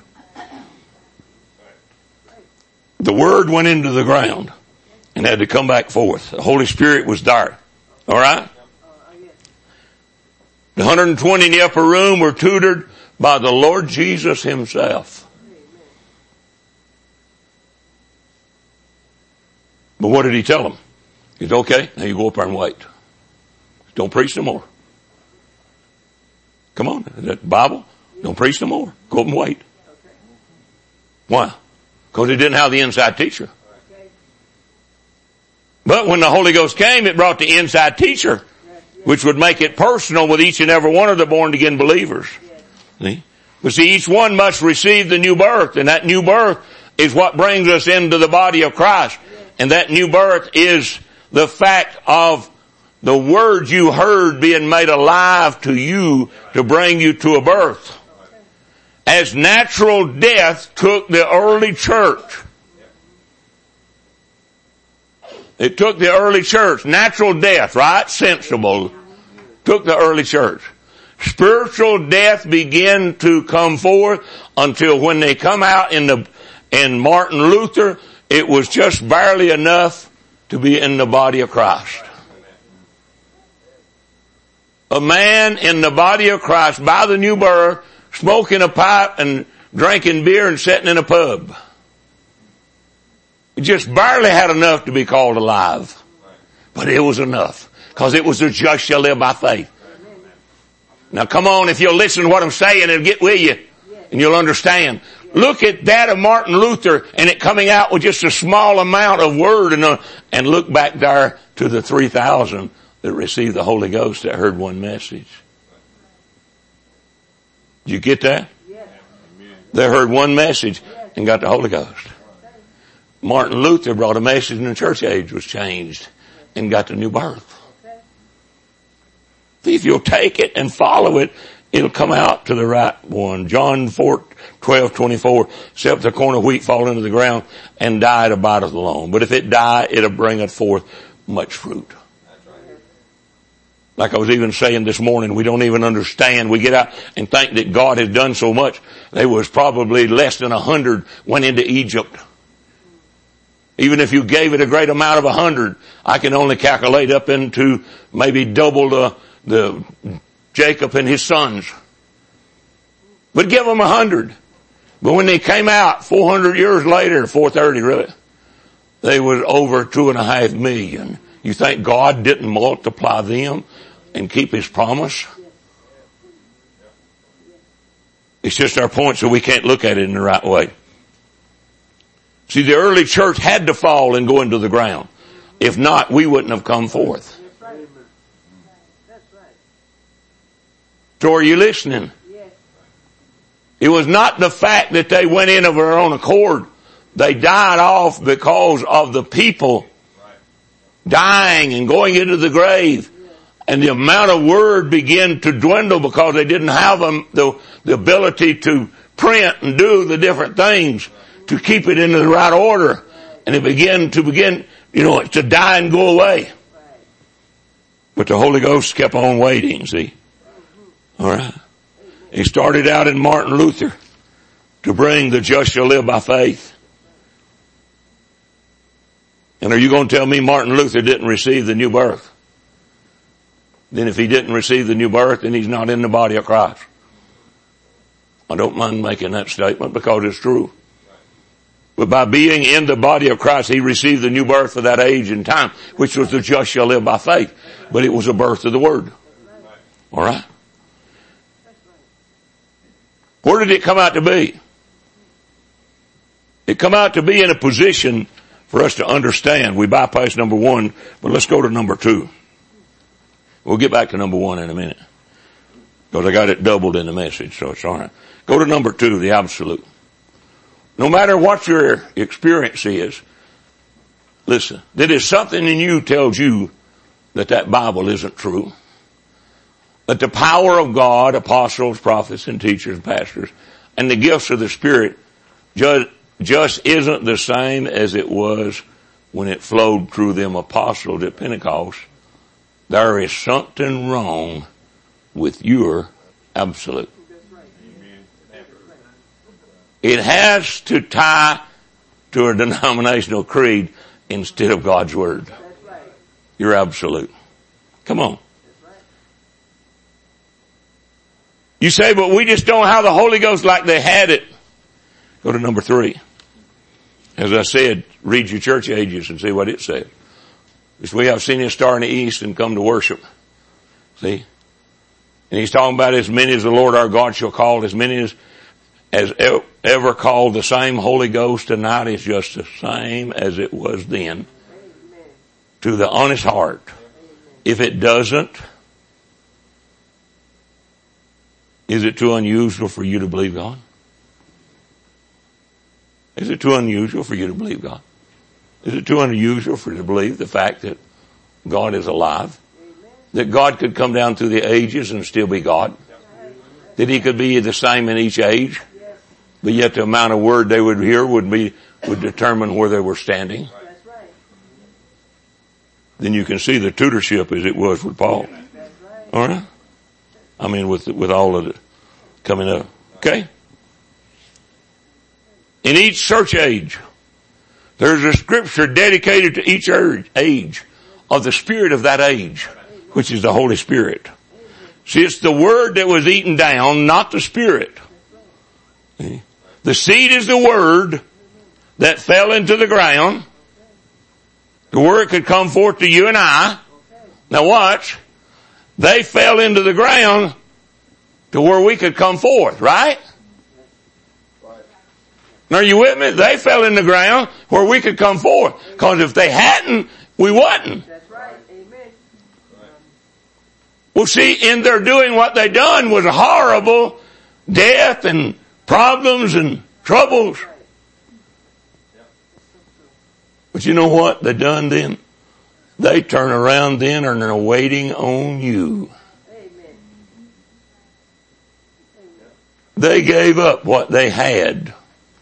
S6: The word went into the ground and had to come back forth. The Holy Spirit was there. Alright? The 120 in the upper room were tutored by the Lord Jesus himself. But what did he tell them? He said, okay, now you go up there and wait. Don't preach no more. Come on, that Bible, don't preach no more. Go up and wait. Why? Because he didn't have the inside teacher. But when the Holy Ghost came, it brought the inside teacher, which would make it personal with each and every one of the born again believers. See? But see, each one must receive the new birth, and that new birth is what brings us into the body of Christ. And that new birth is the fact of the word you heard being made alive to you to bring you to a birth. As natural death took the early church. It took the early church. Natural death, right? Sensible. Took the early church. Spiritual death began to come forth until when they come out in Martin Luther, it was just barely enough to be in the body of Christ. A man in the body of Christ by the new birth, smoking a pipe and drinking beer and sitting in a pub. It just barely had enough to be called alive. But it was enough. Because it was the just shall live by faith. Now come on, if you'll listen to what I'm saying, it'll get with you. And you'll understand. Look at that of Martin Luther and it coming out with just a small amount of word and look back there to the 3,000 that received the Holy Ghost that heard one message. Did you get that? They heard one message and got the Holy Ghost. Martin Luther brought a message and the church age was changed and got the new birth. See, if you'll take it and follow it, it'll come out to the right one. John 12:24, except the corn of wheat fall into the ground and die, it abideth alone. But if it die, it'll bringeth forth much fruit. Like I was even saying this morning, we don't even understand. We get out and think that God has done so much. There was probably less than 100 went into Egypt. Even if you gave it a great amount of 100, I can only calculate up into maybe double the Jacob and his sons. But give them 100. But when they came out 400 years later, 430 really, they was over 2.5 million. You think God didn't multiply them and keep his promise? It's just our point, so we can't look at it in the right way. See, the early church had to fall and go into the ground. If not, we wouldn't have come forth. So are you listening? It was not the fact that they went in of their own accord. They died off because of the people dying and going into the grave. And the amount of word began to dwindle because they didn't have the ability to print and do the different things to keep it into the right order. And it began to die and go away. But the Holy Ghost kept on waiting, see. Alright. He started out in Martin Luther to bring the just shall live by faith. And are you going to tell me Martin Luther didn't receive the new birth? Then if he didn't receive the new birth, then he's not in the body of Christ. I don't mind making that statement because it's true. But by being in the body of Christ, he received the new birth of that age and time, which was the just shall live by faith. But it was a birth of the word. Alright? Where did it come out to be? It come out to be in a position for us to understand. We bypassed number 1, but let's go to number 2. We'll get back to number 1 in a minute. Because I got it doubled in the message, so it's alright. Go to number 2, the absolute. No matter what your experience is, listen, that is something in you tells you that Bible isn't true. That the power of God, apostles, prophets, and teachers, pastors, and the gifts of the Spirit just isn't the same as it was when it flowed through them apostles at Pentecost. There is something wrong with your absolute. It has to tie to a denominational creed instead of God's Word. You're absolute. Come on. You say, but we just don't have the Holy Ghost like they had it. Go to number 3. As I said, read your church ages and see what it says. Because we have seen his star in the east and come to worship. See? And he's talking about as many as the Lord our God shall call, as many as ever called. The same Holy Ghost tonight is just the same as it was then. To the honest heart. If it doesn't, is it too unusual for you to believe God? Is it too unusual for you to believe God? Is it too unusual for you to believe the fact that God is alive? That God could come down through the ages and still be God? That he could be the same in each age? But yet the amount of word they would hear would determine where they were standing? Then you can see the tutorship as it was with Paul. All right? I mean, with all of it coming up. Okay? In each church age, there's a scripture dedicated to each age of the spirit of that age, which is the Holy Spirit. See, it's the word that was eaten down, not the spirit. The seed is the word that fell into the ground. The word could come forth to you and I. Now watch. They fell into the ground to where we could come forth, right? Are you with me? They fell in the ground where we could come forth. Because if they hadn't, we wouldn't.
S7: That's right. Amen.
S6: Well, see, in their doing what they done was horrible death and problems and troubles. But you know what they done then? They turn around then and are waiting on you.
S7: Amen.
S6: They gave up what they had.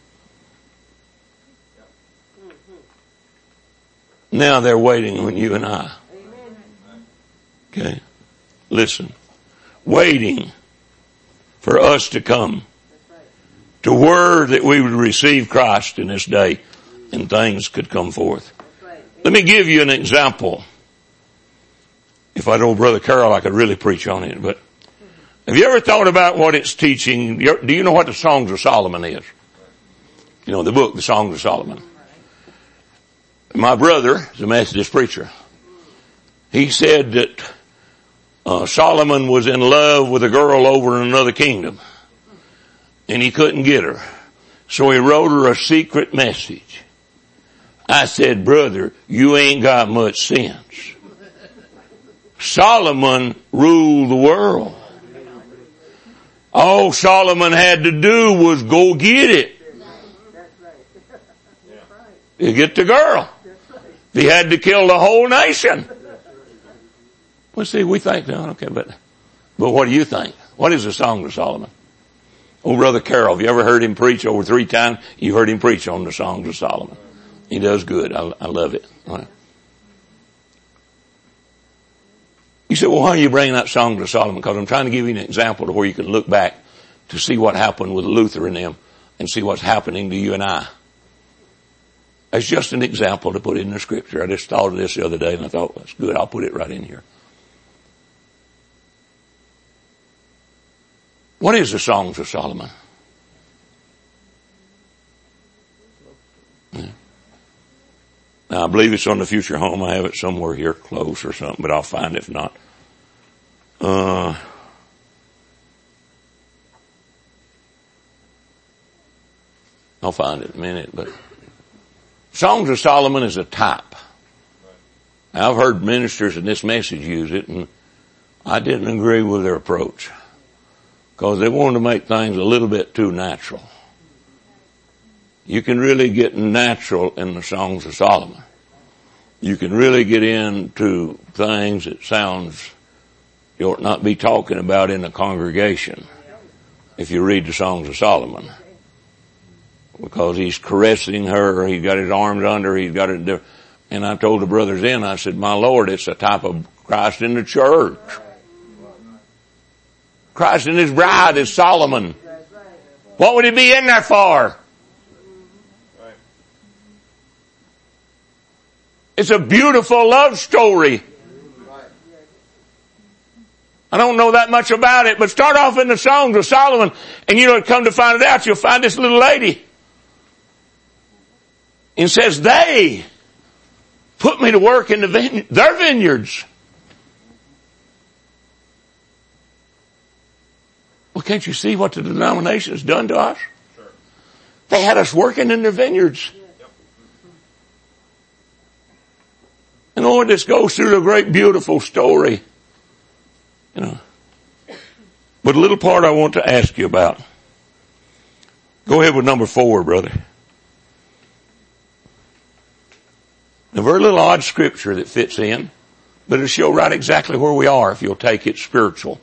S6: Now they're waiting on you and I. Okay? Listen. Waiting for us to come to word that we would receive Christ in this day and things could come forth. Let me give you an example. If I told Brother Carroll, I could really preach on it, but have you ever thought about what it's teaching? Do you know what the Songs of Solomon is? You know, the book, the Songs of Solomon. My brother is a Methodist preacher. He said that Solomon was in love with a girl over in another kingdom. And he couldn't get her. So he wrote her a secret message. I said, brother, you ain't got much sense. Solomon ruled the world. All Solomon had to do was go get it. You get the girl. He had to kill the whole nation. Well, see, we think, no, okay, but what do you think? What is the Song of Solomon? Oh, Brother Carroll, have you ever heard him preach over 3 times? You heard him preach on the Songs of Solomon. He does good. I love it. All right. You say, well, why are you bringing that Songs of Solomon? Because I'm trying to give you an example to where you can look back to see what happened with Luther and them and see what's happening to you and I. It's just an example to put in the scripture. I just thought of this the other day and I thought, that's good. I'll put it right in here. What is the Songs of Solomon? Yeah. Now I believe it's on the Future Home. I have it somewhere here close or something, but I'll find it if not. I'll find it in a minute, but Songs of Solomon is a type. Now, I've heard ministers in this message use it, and I didn't agree with their approach because they wanted to make things a little bit too natural. You can really get natural in the Songs of Solomon. You can really get into things that sounds you ought not be talking about in a congregation if you read the Songs of Solomon. Because he's caressing her, he's got his arms under, he's got it there. And I told the brothers then, I said, my Lord, it's a type of Christ in the church. Christ and his bride is Solomon. What would he be in there for? It's a beautiful love story. I don't know that much about it, but start off in the Songs of Solomon, and come to find it out, you'll find this little lady. And it says, they put me to work in their vineyards. Well, can't you see what the denomination has done to us? Sure. They had us working in their vineyards. And Lord, this goes through a great beautiful story. But a little part I want to ask you about. Go ahead with number 4, brother. A very little odd scripture that fits in, but it'll show right exactly where we are if you'll take it spiritual.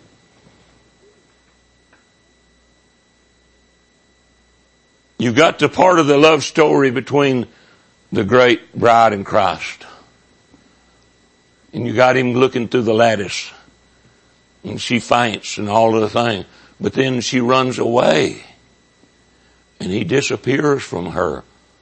S6: You got the part of the love story between the great bride and Christ. And you got him looking through the lattice. And she faints and all of the thing. But then she runs away. And he disappears from her.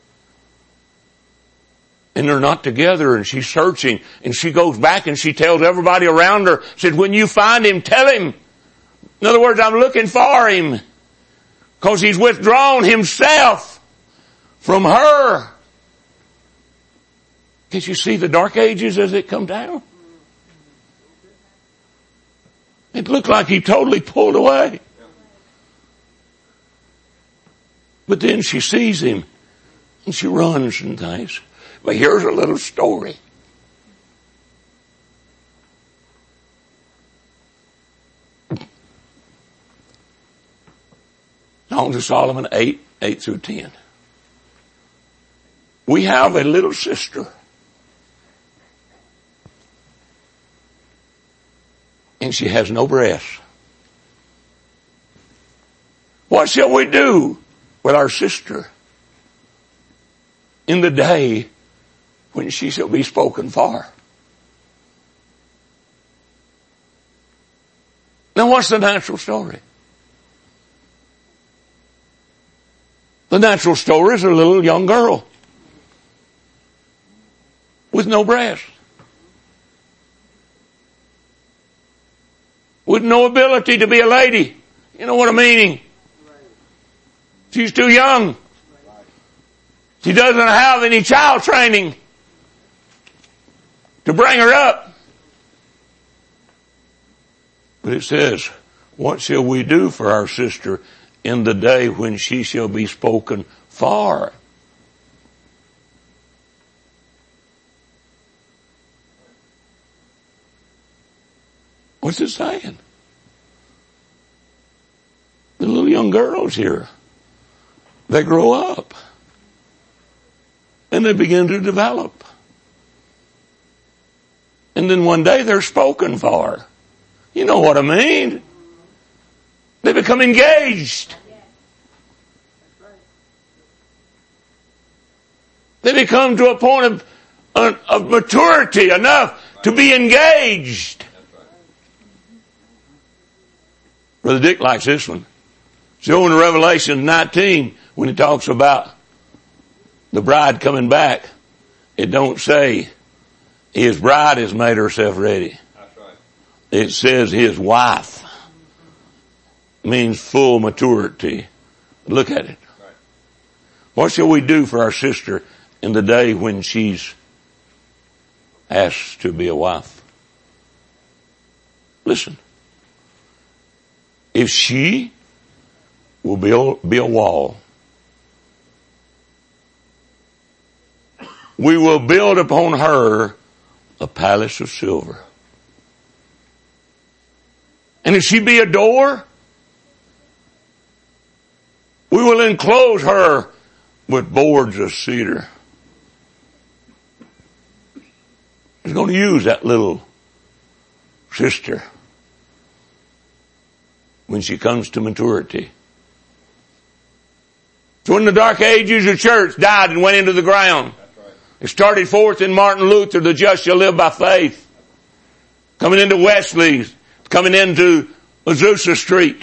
S6: And they're not together, and she's searching. And she goes back and she tells everybody around her, said, when you find him, tell him. In other words, I'm looking for him. Because he's withdrawn himself from her. Can't you see the dark ages as it come down? It looked like he totally pulled away. But then she sees him and she runs and things. But here's a little story. Songs of Solomon 8 through 10. We have a little sister. And she has no breasts. What shall we do with our sister in the day when she shall be spoken for? Now what's the natural story? The natural story is a little young girl with no breasts, with no ability to be a lady. You know what I'm meaning? She's too young. She doesn't have any child training to bring her up. But it says, what shall we do for our sister in the day when she shall be spoken for? What's it saying? The little young girls here, they grow up and they begin to develop. And then one day they're spoken for. You know what I mean? They become engaged. They become to a point of maturity enough to be engaged. Brother Dick likes this one. So in Revelation 19, when it talks about the bride coming back, it don't say his bride has made herself ready. That's right. It says his wife. Means full maturity. Look at it. Right. What shall we do for our sister in the day when she's asked to be a wife? Listen. If she will be a wall, we will build upon her a palace of silver. And if she be a door, we will enclose her with boards of cedar. He's going to use that little sister when she comes to maturity. So when the dark ages, the church died and went into the ground. Right. It started forth in Martin Luther, the just shall live by faith. Coming into Wesley, coming into Azusa Street.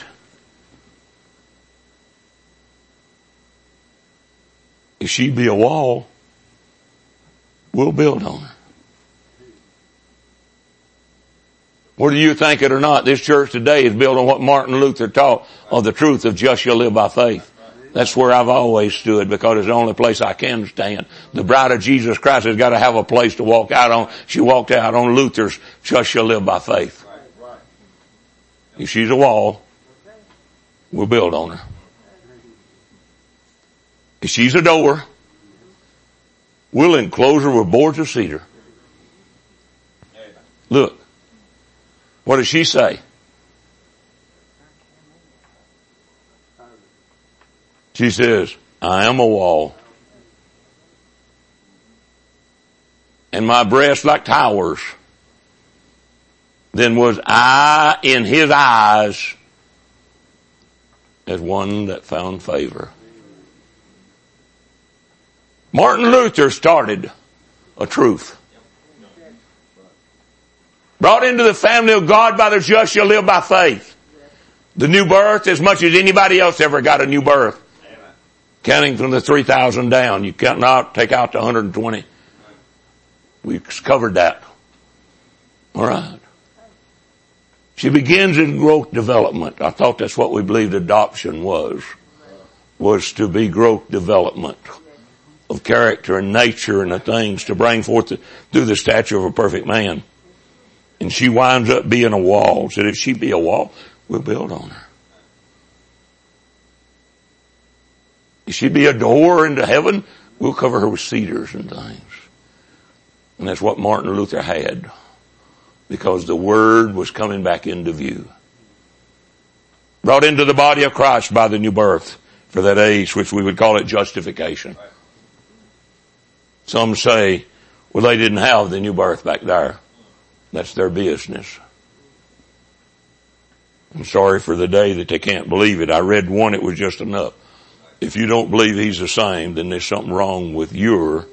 S6: If she be a wall, we'll build on her. Whether you think it or not, this church today is built on what Martin Luther taught of the truth of just shall live by faith. That's where I've always stood, because it's the only place I can stand. The bride of Jesus Christ has got to have a place to walk out on. She walked out on Luther's just shall live by faith. If she's a wall, we'll build on her. If she's a door, we'll enclose her with boards of cedar. Look, what does she say? She says, I am a wall, and my breast like towers. Then was I in his eyes as one that found favor. Martin Luther started a truth. Brought into the family of God by the just shall live by faith. The new birth as much as anybody else ever got a new birth. Counting from the 3,000 down. You can't out, take out the 120. We covered that. All right. She begins in growth development. I thought that's what we believed adoption was to be growth development of character and nature and the things to bring forth through the stature of a perfect man. And she winds up being a wall. Said if she be a wall, we'll build on her. If she be a door into heaven, we'll cover her with cedars and things. And that's what Martin Luther had, because the Word was coming back into view. Brought into the body of Christ by the new birth for that age, which we would call it justification. Some say, well, they didn't have the new birth back there. That's their business. I'm sorry for the day that they can't believe it. I read one, it was just enough. If you don't believe he's the same, then there's something wrong with your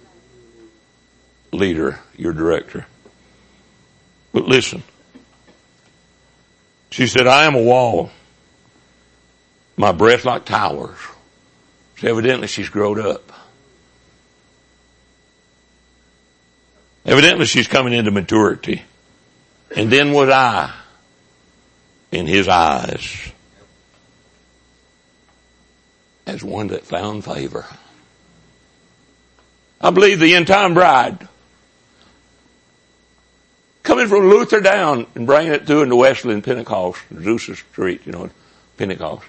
S6: leader, your director. But listen. She said, I am a wall. My breath like towers. So evidently she's grown up. Evidently she's coming into maturity. And then was I in his eyes as one that found favor. I believe the end time bride coming from Luther down and bringing it through into Wesley and Pentecost, Azusa Street, Pentecost.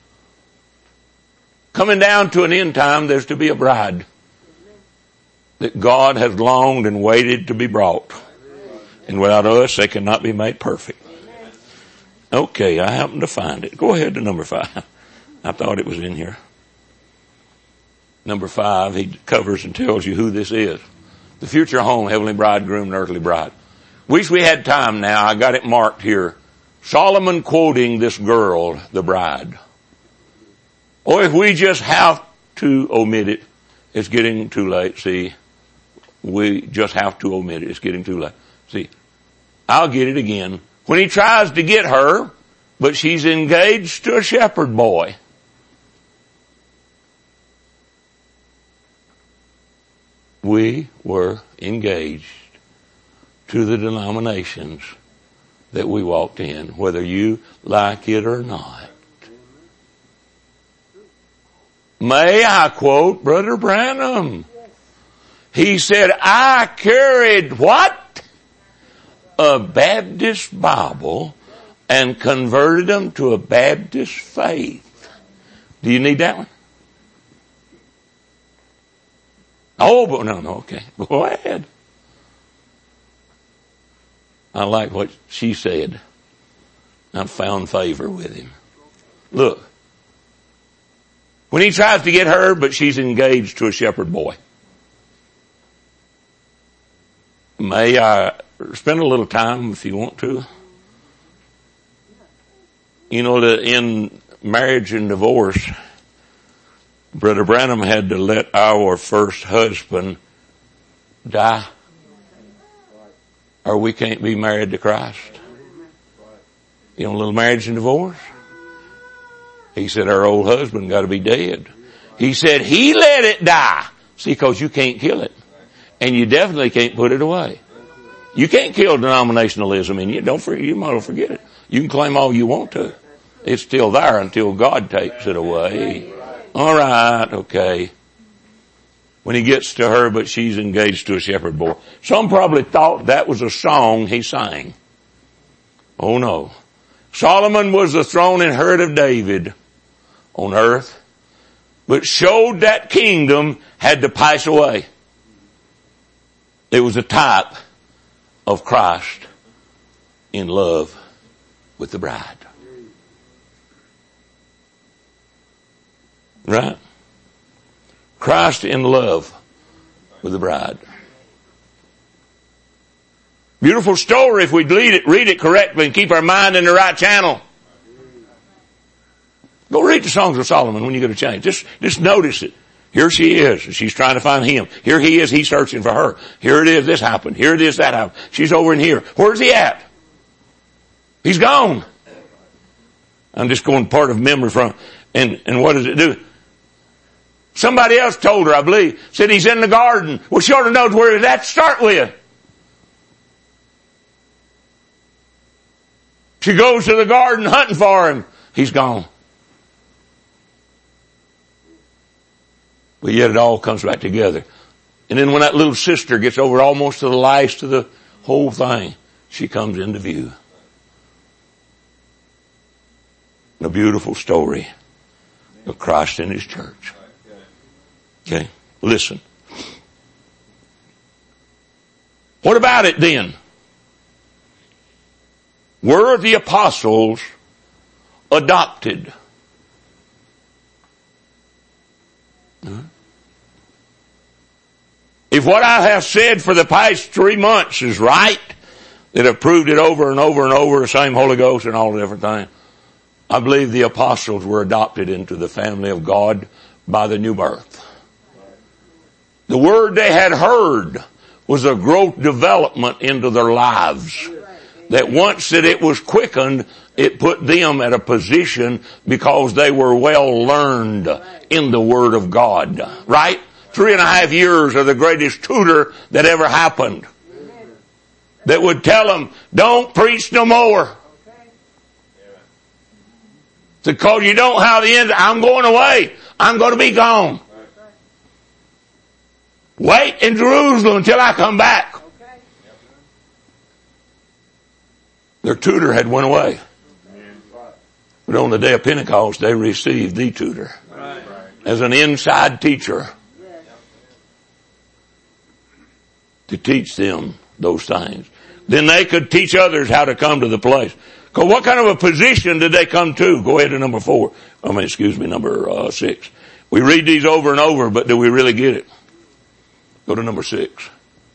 S6: Coming down to an end time, there's to be a bride that God has longed and waited to be brought. And without us, they cannot be made perfect. Okay, I happened to find it. Go ahead to number 5. I thought it was in here. Number 5, he covers and tells you who this is. The future home, heavenly bridegroom and earthly bride. Wish we had time now. I got it marked here. Solomon quoting this girl, the bride. Or if we just have to omit it, it's getting too late. See, we just have to omit it. It's getting too late. See, I'll get it again. When he tries to get her, but she's engaged to a shepherd boy. We were engaged to the denominations that we walked in, whether you like it or not. May I quote Brother Branham? He said, I carried what? A Baptist Bible and converted them to a Baptist faith. Do you need that one? Oh, but no, okay. Go ahead. I like what she said. I found favor with him. Look. When he tries to get her, but she's engaged to a shepherd boy. May I spend a little time if you want to? In marriage and divorce, Brother Branham had to let our first husband die, or we can't be married to Christ. A little marriage and divorce? He said our old husband got to be dead. He said he let it die. See, because you can't kill it. And you definitely can't put it away. You can't kill denominationalism in you. You might as well forget it. You can claim all you want to. It's still there until God takes it away. All right, okay. When he gets to her, but she's engaged to a shepherd boy. Some probably thought that was a song he sang. Oh no. Solomon was the throne and herd of David on earth, but showed that kingdom had to pass away. It was a type of Christ in love with the bride. Right? Christ in love with the bride. Beautiful story if we read it correctly and keep our mind in the right channel. Go read the Songs of Solomon when you get a chance. Just notice it. Here she is. She's trying to find him. Here he is. He's searching for her. Here it is. This happened. Here it is. That happened. She's over in here. Where's he at? He's gone. I'm just going part of memory from, and what does it do? Somebody else told her, I believe, said he's in the garden. Well, she ought to know where he's at to start with. She goes to the garden hunting for him. He's gone. But yet it all comes back together. And then when that little sister gets over almost to the last of the whole thing, she comes into view. A beautiful story of Christ and His church. Okay, listen. What about it then? Were the apostles adopted? If what I have said for the past 3 months is right, that have proved it over and over and over, the same Holy Ghost and all the different things, I believe the apostles were adopted into the family of God by the new birth. The word they had heard was a growth development into their lives. That once that it was quickened, it put them at a position because they were well learned in the Word of God. Right? 3.5 years of the greatest tutor that ever happened. That would tell them, don't preach no more. Because you don't have the end. I'm going away. I'm going to be gone. Wait in Jerusalem until I come back. Their tutor had went away. But on the day of Pentecost, they received the tutor as an inside teacher to teach them those things. Then they could teach others how to come to the place. Because what kind of a position did they come to? Go ahead to number 6. We read these over and over, but do we really get it? Go to number 6.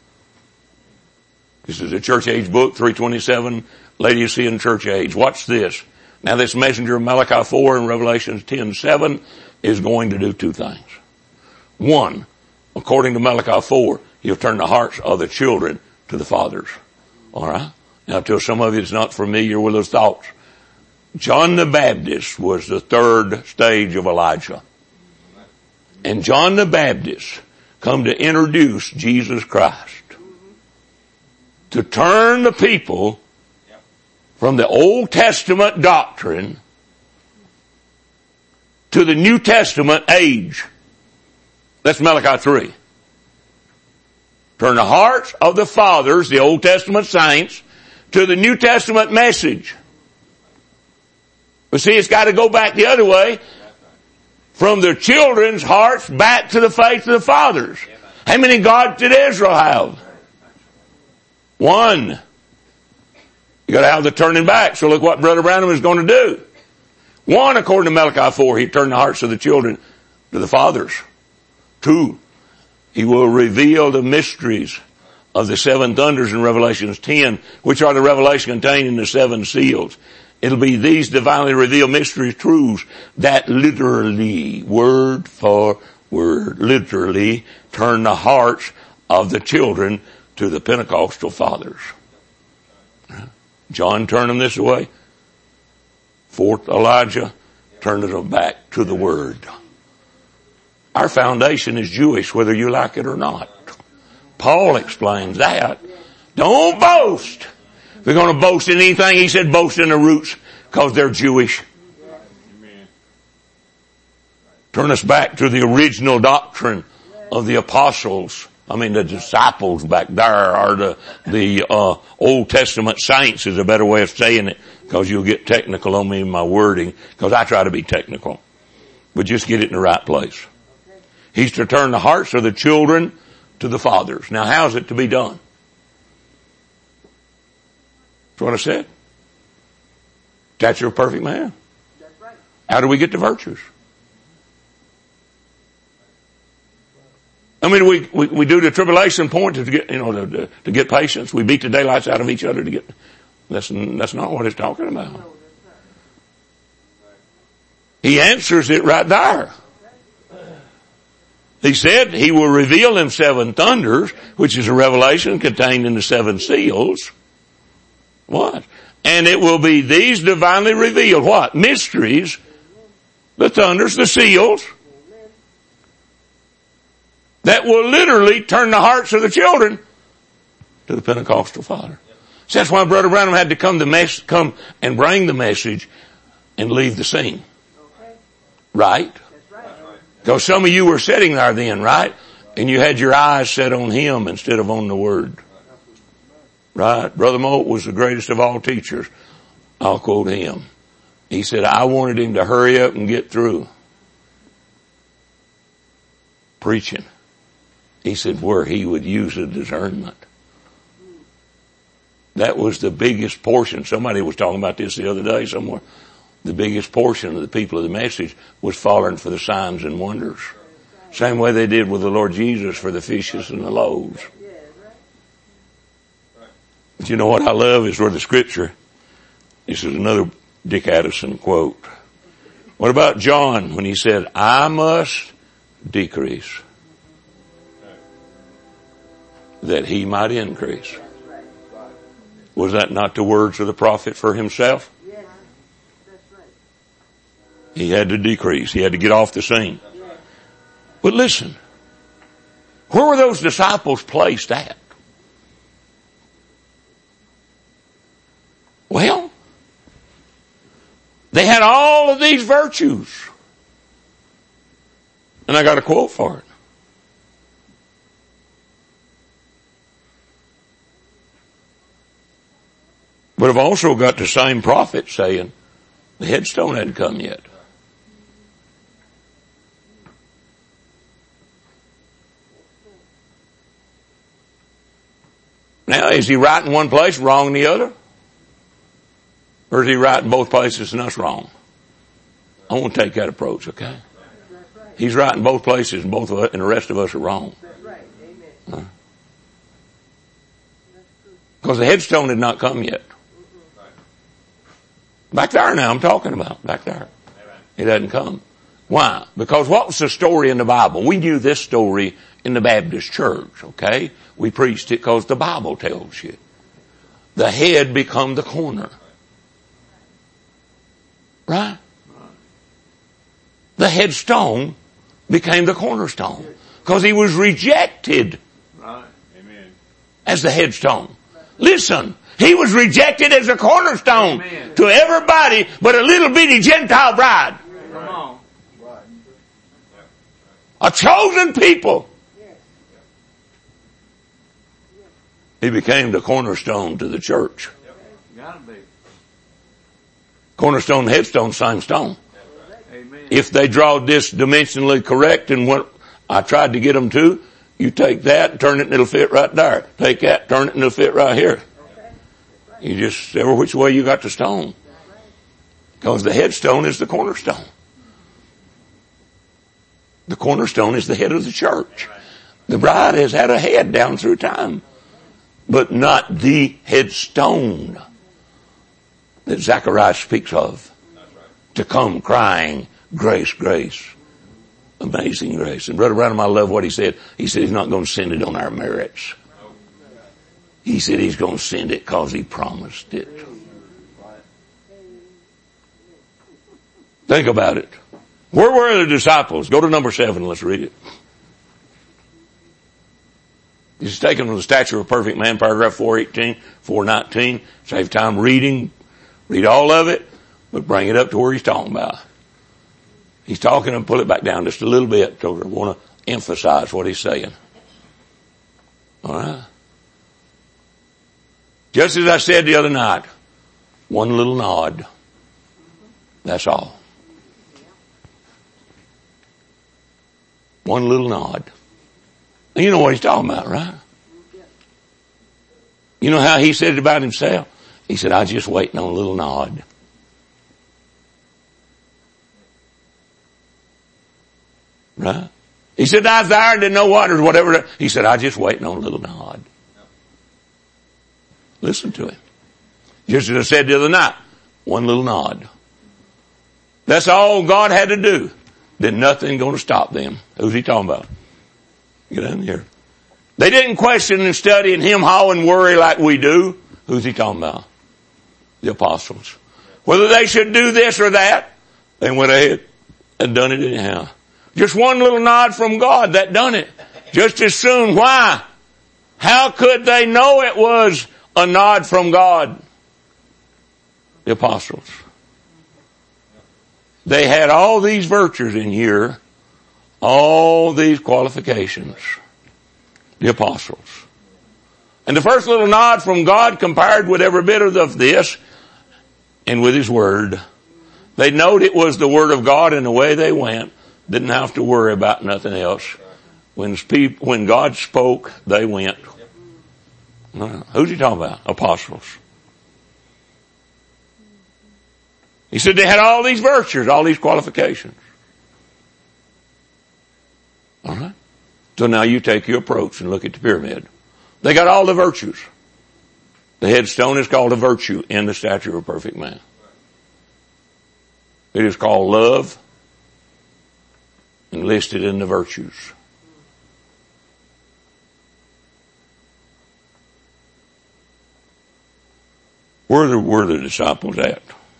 S6: This is a church age book, 327, Laodicean church age. Watch this. Now this messenger of Malachi 4 and Revelation 10:7 is going to do 2 things. 1, according to Malachi 4, he'll turn the hearts of the children to the fathers. Alright? Now till some of you is not familiar with those thoughts. John the Baptist was the 3rd stage of Elijah. And John the Baptist come to introduce Jesus Christ. To turn the people from the Old Testament doctrine to the New Testament age. That's Malachi 3. Turn the hearts of the fathers, the Old Testament saints, to the New Testament message. But see, it's got to go back the other way. From the children's hearts back to the faith of the fathers. How many gods did Israel have? 1. You got to have the turning back. So look what Brother Branham is going to do. 1, according to Malachi 4, he turned the hearts of the children to the fathers. 2, he will reveal the mysteries of the 7 thunders in Revelation 10, which are the revelation contained in the 7 seals. It'll be these divinely revealed mysteries, truths that literally, word for word, literally turn the hearts of the children to the Pentecostal fathers. John turned them this way. 4th Elijah turned them back to the Word. Our foundation is Jewish, whether you like it or not. Paul explains that. Don't boast. If you're going to boast in anything, he said boast in the roots because they're Jewish. Turn us back to the original doctrine of the apostles. I mean the disciples back there, or the Old Testament saints is a better way of saying it, because you'll get technical on me in my wording, because I try to be technical. But just get it in the right place. He's to turn the hearts of the children to the fathers. Now how's it to be done? That's what I said. Stature of perfect man. How do we get the virtues? I mean, we do the tribulation point to get, to get patience. We beat the daylights out of each other to get, that's not what it's talking about. He answers it right there. He said he will reveal them 7 thunders, which is a revelation contained in the 7 seals. What? And it will be these divinely revealed, what? Mysteries, the thunders, the seals, that will literally turn the hearts of the children to the Pentecostal Father. So that's why Brother Branham had to come and bring the message and leave the scene. Right? Because some of you were sitting there then, right? And you had your eyes set on him instead of on the Word. Right? Brother Moult was the greatest of all teachers. I'll quote him. He said, I wanted him to hurry up and get through preaching. He said, where he would use a discernment. That was the biggest portion. Somebody was talking about this the other day somewhere. The biggest portion of the people of the message was falling for the signs and wonders. Same way they did with the Lord Jesus for the fishes and the loaves. But you know what I love is where the scripture, this is another Dick Addison quote. What about John when he said, I must decrease that he might increase? Was that not the words of the prophet for himself? He had to decrease. He had to get off the scene. But listen, where were those disciples placed at? Well, they had all of these virtues. And I got a quote for it. But I've also got the same prophet saying the headstone hadn't come yet. Now, is he right in one place, wrong in the other? Or is he right in both places and us wrong? I want to take that approach, okay? He's right in both places and both of us, and the rest of us are wrong. Because the headstone had not come yet. Back there now I'm talking about, back there. It hadn't come. Why? Because what was the story in the Bible? We knew this story in the Baptist church, okay? We preached it because the Bible tells you. The head become the corner. Right? The headstone became the cornerstone. Because he was rejected as the headstone. Listen, he was rejected as a cornerstone to everybody but a little bitty Gentile bride. A chosen people. He became the cornerstone to the church. Cornerstone, headstone, same stone. If they draw this dimensionally correct and what I tried to get them to, you take that and turn it and it'll fit right there. Take that, turn it and it'll fit right here. You just, every which way you got the stone. Because the headstone is the cornerstone. The cornerstone is the head of the church. The bride has had a head down through time, but not the headstone that Zechariah speaks of. To come crying, grace, grace. Amazing grace. And Brother Branham, I love what he said. He said he's not going to send it on our merits. He said he's going to send it because he promised it. Think about it. Where were the disciples? Go to number 7. Let's read it. He's taken from the stature of a perfect man, paragraph 418, 419. Save time reading. Read all of it, but bring it up to where he's talking about. He's talking and pull it back down just a little bit because I want to emphasize what he's saying. All right. Just as I said the other night, one little nod. That's all. One little nod. And you know what he's talking about, right? You know how he said it about himself? He said, I was just waiting on a little nod. Right? He said, I was there and didn't know what or whatever. He said, I was just waiting on a little nod. Listen to him. Just as I said the other night, one little nod. That's all God had to do. Then nothing going to stop them. Who's he talking about? Get in here. They didn't question and study and hem-haw and worry like we do. Who's he talking about? The apostles. Whether they should do this or that, they went ahead and done it anyhow. Just one little nod from God, that done it. Just as soon. Why? How could they know it was a nod from God? The apostles. They had all these virtues in here, all these qualifications. The apostles. And the first little nod from God compared with every bit of this and with His Word. They knowed it was the Word of God and the way they went. Didn't have to worry about nothing else. When God spoke, they went. Who's he talking about? Apostles. He said they had all these virtues, all these qualifications. All right. So now you take your approach and look at the pyramid. They got all the virtues. The headstone is called a virtue in the stature of a perfect man. It is called love and listed in the virtues. Where were the disciples at?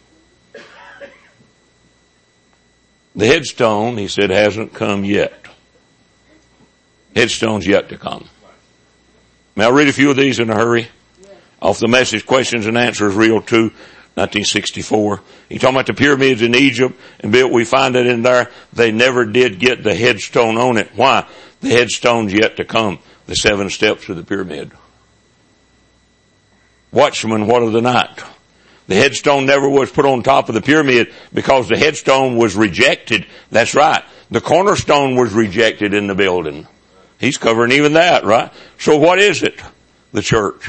S6: The headstone, he said, hasn't come yet. Headstone's yet to come. May I read a few of these in a hurry? Off the Message, Questions and Answers, Reel 2, 1964. He talking about the pyramids in Egypt, and we find it in there. They never did get the headstone on it. Why? The headstone's yet to come. The 7 steps of the pyramid. Watchmen, what of the night? The headstone never was put on top of the pyramid because the headstone was rejected. That's right. The cornerstone was rejected in the building. He's covering even that, right? So what is it? The church.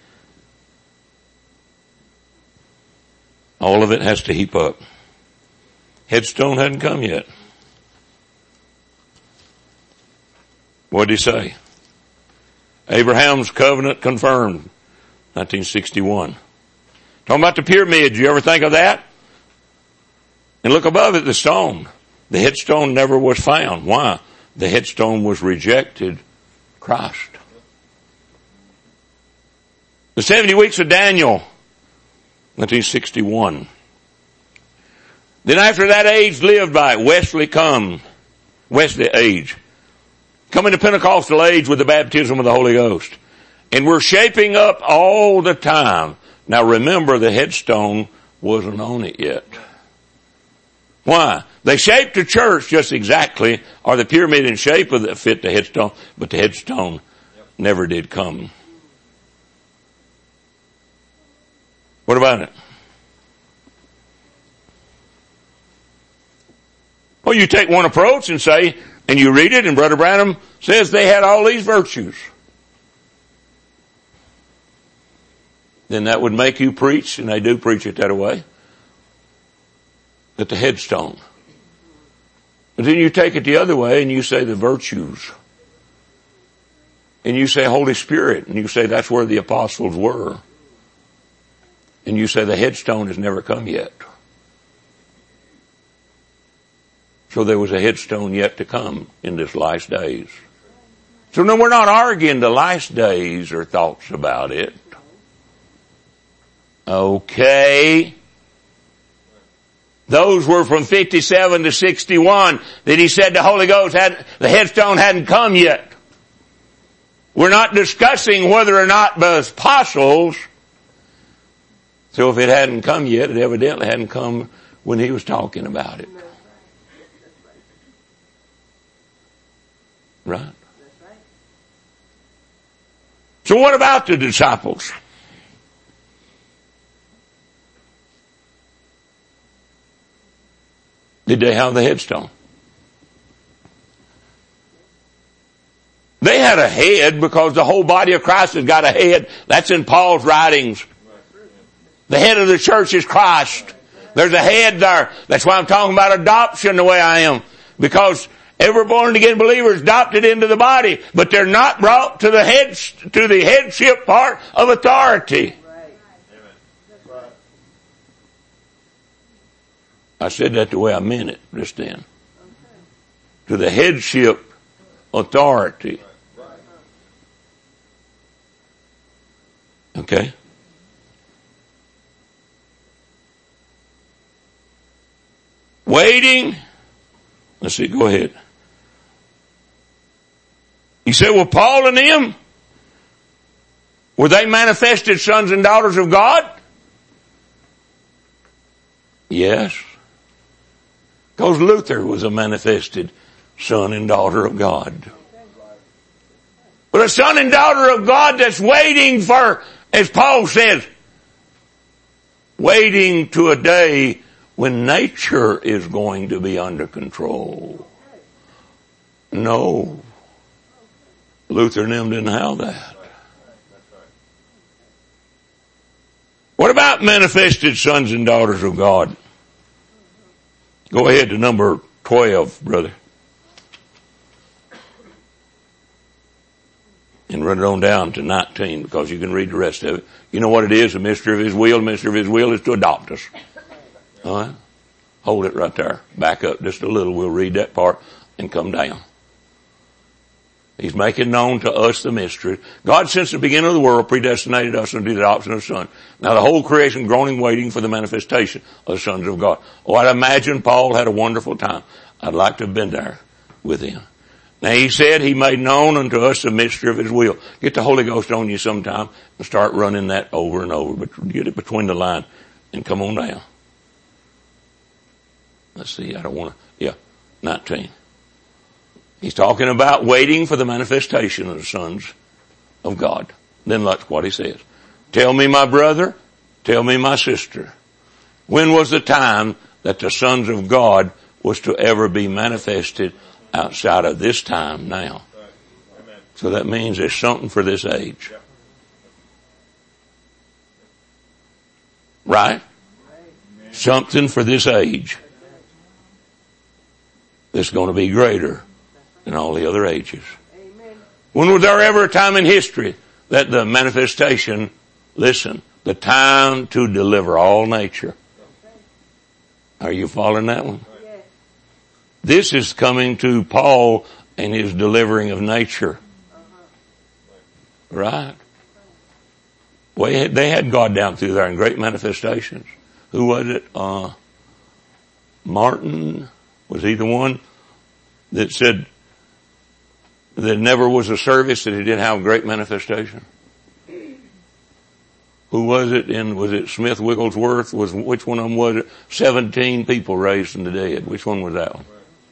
S6: All of it has to heap up. Headstone hadn't come yet. What did he say? Abraham's covenant confirmed. 1961. Talking about the pyramid. You ever think of that? And look above it, the stone. The headstone never was found. Why? The headstone was rejected. Christ. The 70 weeks of Daniel. 1961. Then after that age lived by, Wesley age. Coming to Pentecostal age with the baptism of the Holy Ghost. And we're shaping up all the time. Now remember, the headstone wasn't on it yet. Why? They shaped the church just exactly, or the pyramid in shape of that fit the headstone, but the headstone never did come. What about it? Well, you take one approach and say, and you read it, and Brother Branham says they had all these virtues. Then that would make you preach, and they do preach it that way, that the headstone. But then you take it the other way and you say the virtues. And you say Holy Spirit, and you say that's where the apostles were. And you say the headstone has never come yet. So there was a headstone yet to come in this last days. So no, we're not arguing the last days or thoughts about it. Okay. Those were from 57 to 61 that he said the Holy Ghost the headstone hadn't come yet. We're not discussing whether or not the apostles, so if it hadn't come yet, it evidently hadn't come when he was talking about it. Right? So what about the disciples? Did they have the headstone? They had a head because the whole body of Christ has got a head. That's in Paul's writings. The head of the church is Christ. There's a head there. That's why I'm talking about adoption the way I am. Because every born again believer is adopted into the body, but they're not brought to the headship part of authority. I said that the way I meant it just then. To the headship authority. Okay? Waiting. Let's see, go ahead. He said, well, Paul and them, were they manifested sons and daughters of God? Yes. Because Luther was a manifested son and daughter of God. But a son and daughter of God that's waiting for, as Paul says, waiting to a day when nature is going to be under control. No. Luther and them didn't have that. What about manifested sons and daughters of God? Go ahead to number 12, brother. And run it on down to 19 because you can read the rest of it. You know what it is? The mystery of His will. The mystery of His will is to adopt us. All right? Hold it right there. Back up just a little. We'll read that part and come down. He's making known to us the mystery. God, since the beginning of the world, predestinated us unto the adoption of the Son. Now the whole creation groaning, waiting for the manifestation of the sons of God. Oh, I'd imagine Paul had a wonderful time. I'd like to have been there with him. Now he said He made known unto us the mystery of His will. Get the Holy Ghost on you sometime and start running that over and over. But get it between the line and come on down. Let's see, I don't want to, 19. He's talking about waiting for the manifestation of the sons of God. Then look what he says. Tell me, my brother, tell me, my sister, when was the time that the sons of God was to ever be manifested outside of this time now? So that means there's something for this age. Right? Something for this age that's going to be greater than all the other ages. When was there ever a time in history that the manifestation, listen, the time to deliver all nature? Are you following that one? This is coming to Paul and his delivering of nature. Right? Well, they had God down through there in great manifestations. Who was it? Martin, was he the one that said that never was a service that he didn't have great manifestation? Who was it? And was it Smith Wigglesworth? Which one of them was it? 17 people raised from the dead. Which one was that one?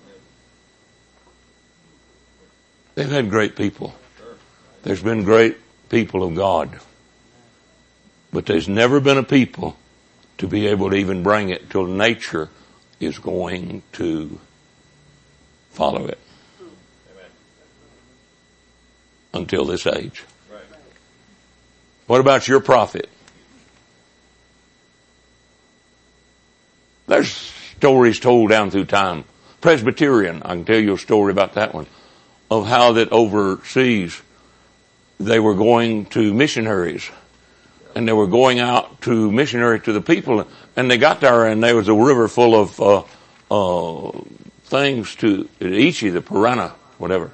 S6: They've had great people. There's been great people of God. But there's never been a people to be able to even bring it till nature is going to follow it. Until this age. What about your prophet? There's stories told down through time. Presbyterian, I can tell you a story about that one, of how that overseas they were going to missionaries, and they were going out to missionary to the people, and they got there and there was a river full of things to Ichi, the piranha, whatever.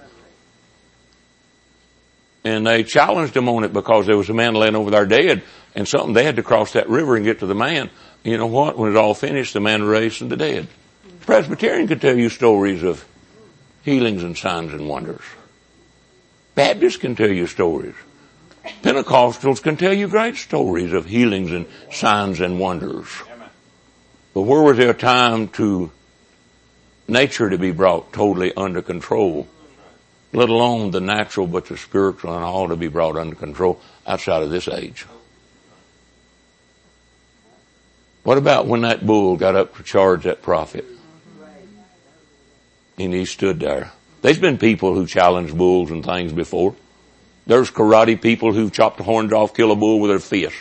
S6: And they challenged them on it because there was a man laying over there dead, and something they had to cross that river and get to the man. You know what? When it all finished, the man raised from the dead. Presbyterian could tell you stories of healings and signs and wonders. Baptists can tell you stories. Pentecostals can tell you great stories of healings and signs and wonders. But where was there a time to nature to be brought totally under control? Let alone the natural, but the spiritual and all to be brought under control outside of this age. What about when that bull got up to charge that prophet? And he stood there. There's been people who challenged bulls and things before. There's karate people who chopped the horns off, kill a bull with their fist.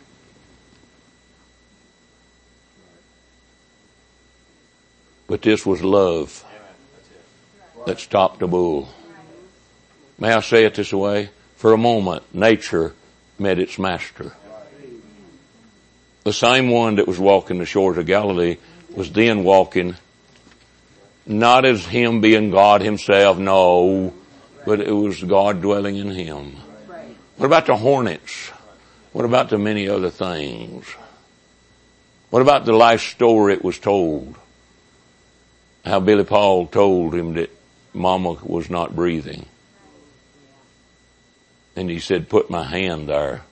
S6: But this was love that stopped the bull. May I say it this way? For a moment, nature met its master. The same one that was walking the shores of Galilee was then walking, not as him being God himself, no, but it was God dwelling in him. What about the hornets? What about the many other things? What about the life story it was told? How Billy Paul told him that Mama was not breathing. And he said, put my hand there.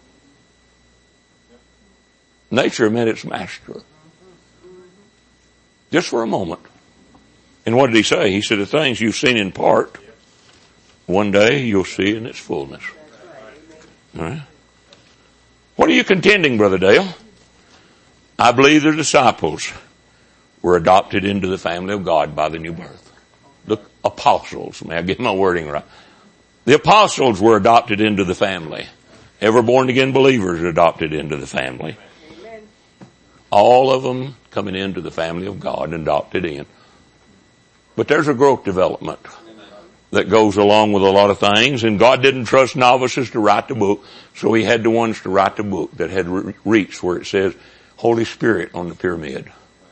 S6: Nature met its master. Just for a moment. And what did he say? He said, the things you've seen in part, one day you'll see in its fullness. All right? What are you contending, Brother Dale? I believe the disciples were adopted into the family of God by the new birth. The apostles, may I get my wording right? The apostles were adopted into the family. Ever born again believers are adopted into the family. All of them coming into the family of God and adopted in. But there's a growth development that goes along with a lot of things, and God didn't trust novices to write the book, so he had the ones to write the book that had reached where it says Holy Spirit on the pyramid.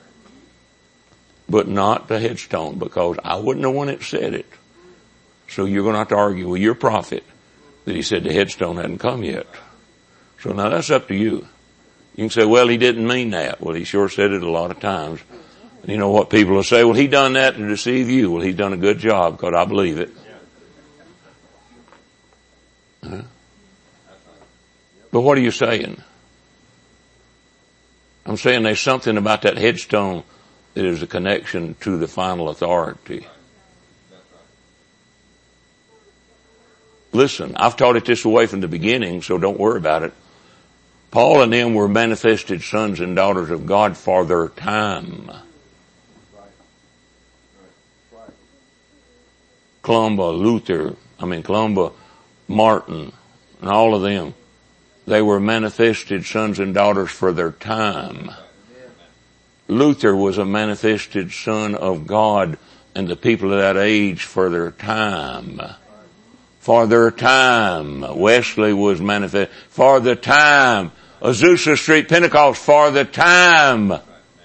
S6: But not the headstone, because I wasn't the one that said it. So you're going to have to argue with your prophet that he said the headstone hadn't come yet. So now that's up to you. You can say, well, he didn't mean that. Well, he sure said it a lot of times. And you know what people will say? Well, he done that to deceive you. Well, he's done a good job, because I believe it. Huh? But what are you saying? I'm saying there's something about that headstone that is a connection to the final authority. Listen, I've taught it this way from the beginning, so don't worry about it. Paul and them were manifested sons and daughters of God for their time. Columba, Martin, and all of them, they were manifested sons and daughters for their time. Luther was a manifested son of God and the people of that age for their time. For their time. Wesley was manifest for the time. Azusa Street Pentecost for the time.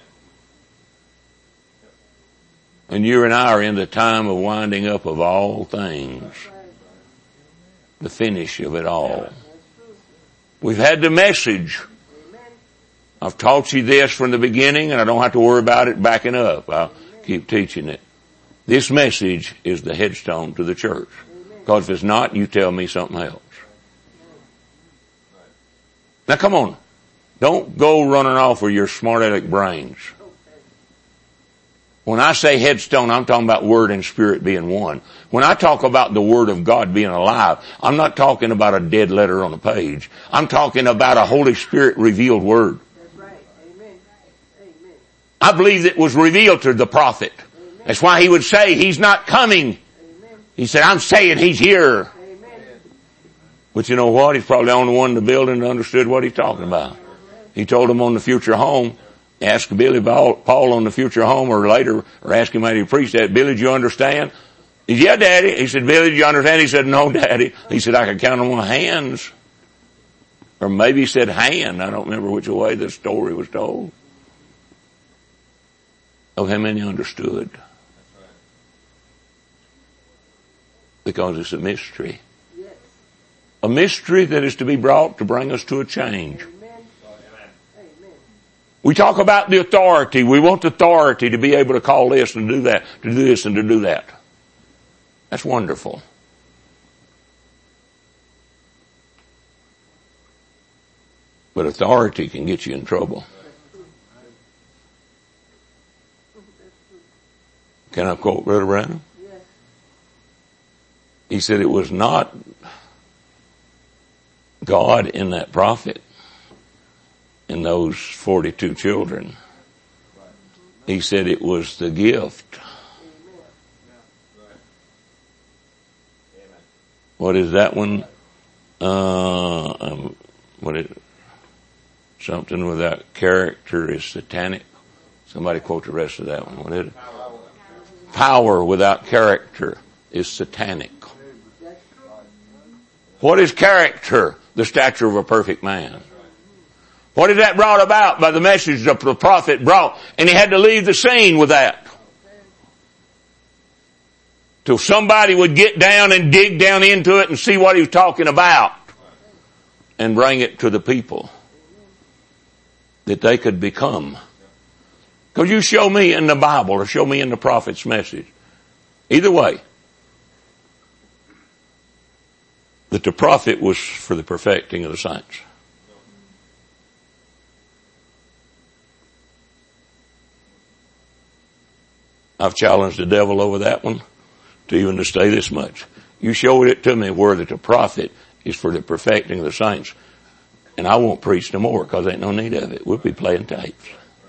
S6: And you and I are in the time of winding up of all things. The finish of it all. We've had the message. I've taught you this from the beginning, and I don't have to worry about it backing up. I'll keep teaching it. This message is the headstone to the church. Because if it's not, you tell me something else. Now come on. Don't go running off with your smart aleck brains. When I say headstone, I'm talking about word and spirit being one. When I talk about the word of God being alive, I'm not talking about a dead letter on a page. I'm talking about a Holy Spirit revealed word. I believe it was revealed to the prophet. That's why he would say he's not coming. He said, I'm saying he's here. But you know what? He's probably the only one in the building that understood what he's talking about. He told him on the future home, ask Billy Paul on the future home or later, or ask him how he preached that. Billy, do you understand? He said, yeah, Daddy. He said, Billy, do you understand? He said, no, Daddy. He said, I can count on my hands. Or maybe he said hand. I don't remember which way the story was told. Of how many understood. Because it's a mystery. A mystery that is to be brought to bring us to a change. We talk about the authority. We want the authority to be able to call this and do that, to do this and to do that. That's wonderful. But authority can get you in trouble. Can I quote Brother Branham? He said it was not God in that prophet, in those 42 children. He said it was the gift. What is that one? What is it? Something without character is satanic. Somebody quote the rest of that one. What is it? Power without character is satanic. What is character? The stature of a perfect man. What is that brought about? By the message that the prophet brought. And he had to leave the scene with that. Till somebody would get down and dig down into it and see what he was talking about. And bring it to the people. That they could become. Because you show me in the Bible or show me in the prophet's message. Either way. That the prophet was for the perfecting of the saints. I've challenged the devil over that one to even to say this much. You showed it to me where that the prophet is for the perfecting of the saints. And I won't preach no more because ain't no need of it. We'll be playing tapes.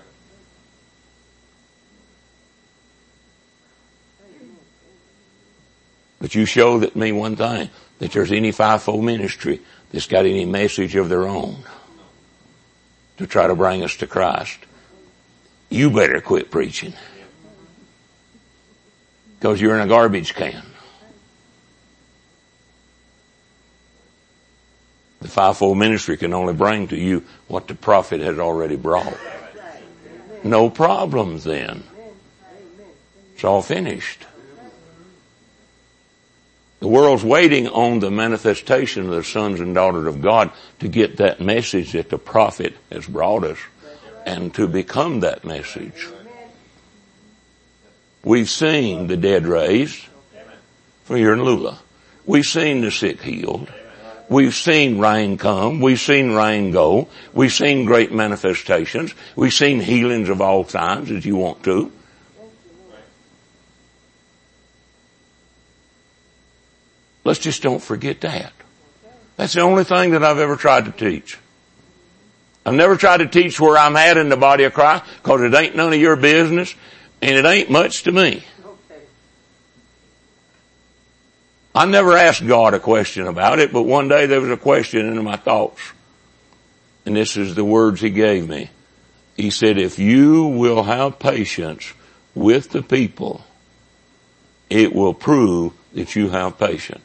S6: But you show that me one thing, that there's any fivefold ministry that's got any message of their own to try to bring us to Christ. You better quit preaching. Because you're in a garbage can. The fivefold ministry can only bring to you what the prophet has already brought. No problems then. It's all finished. The world's waiting on the manifestation of the sons and daughters of God to get that message that the prophet has brought us and to become that message. We've seen the dead raised for here in Lula. We've seen the sick healed. We've seen rain come. We've seen rain go. We've seen great manifestations. We've seen healings of all kinds as you want to. Let's just don't forget that. That's the only thing that I've ever tried to teach. I've never tried to teach where I'm at in the body of Christ because it ain't none of your business and it ain't much to me. I never asked God a question about it, but one day there was a question in my thoughts. And this is the words He gave me. He said, if you will have patience with the people, it will prove that you have patience.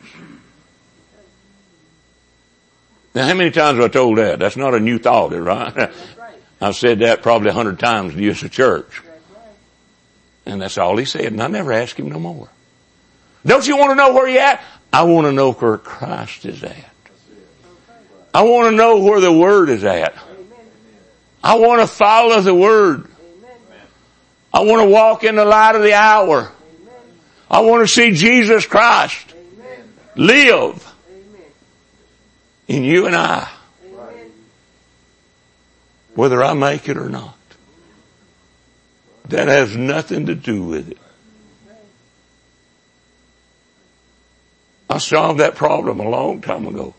S6: Now, how many times have I told that? That's not a new thought, right? I've said that probably 100 times to you as a church. And that's all he said. And I never asked him no more. Don't you want to know where you're at? I want to know where Christ is at. I want to know where the Word is at. I want to follow the Word. I want to walk in the light of the hour. I want to see Jesus Christ live in you and I. Whether I make it or not. That has nothing to do with it. I solved that problem a long time ago.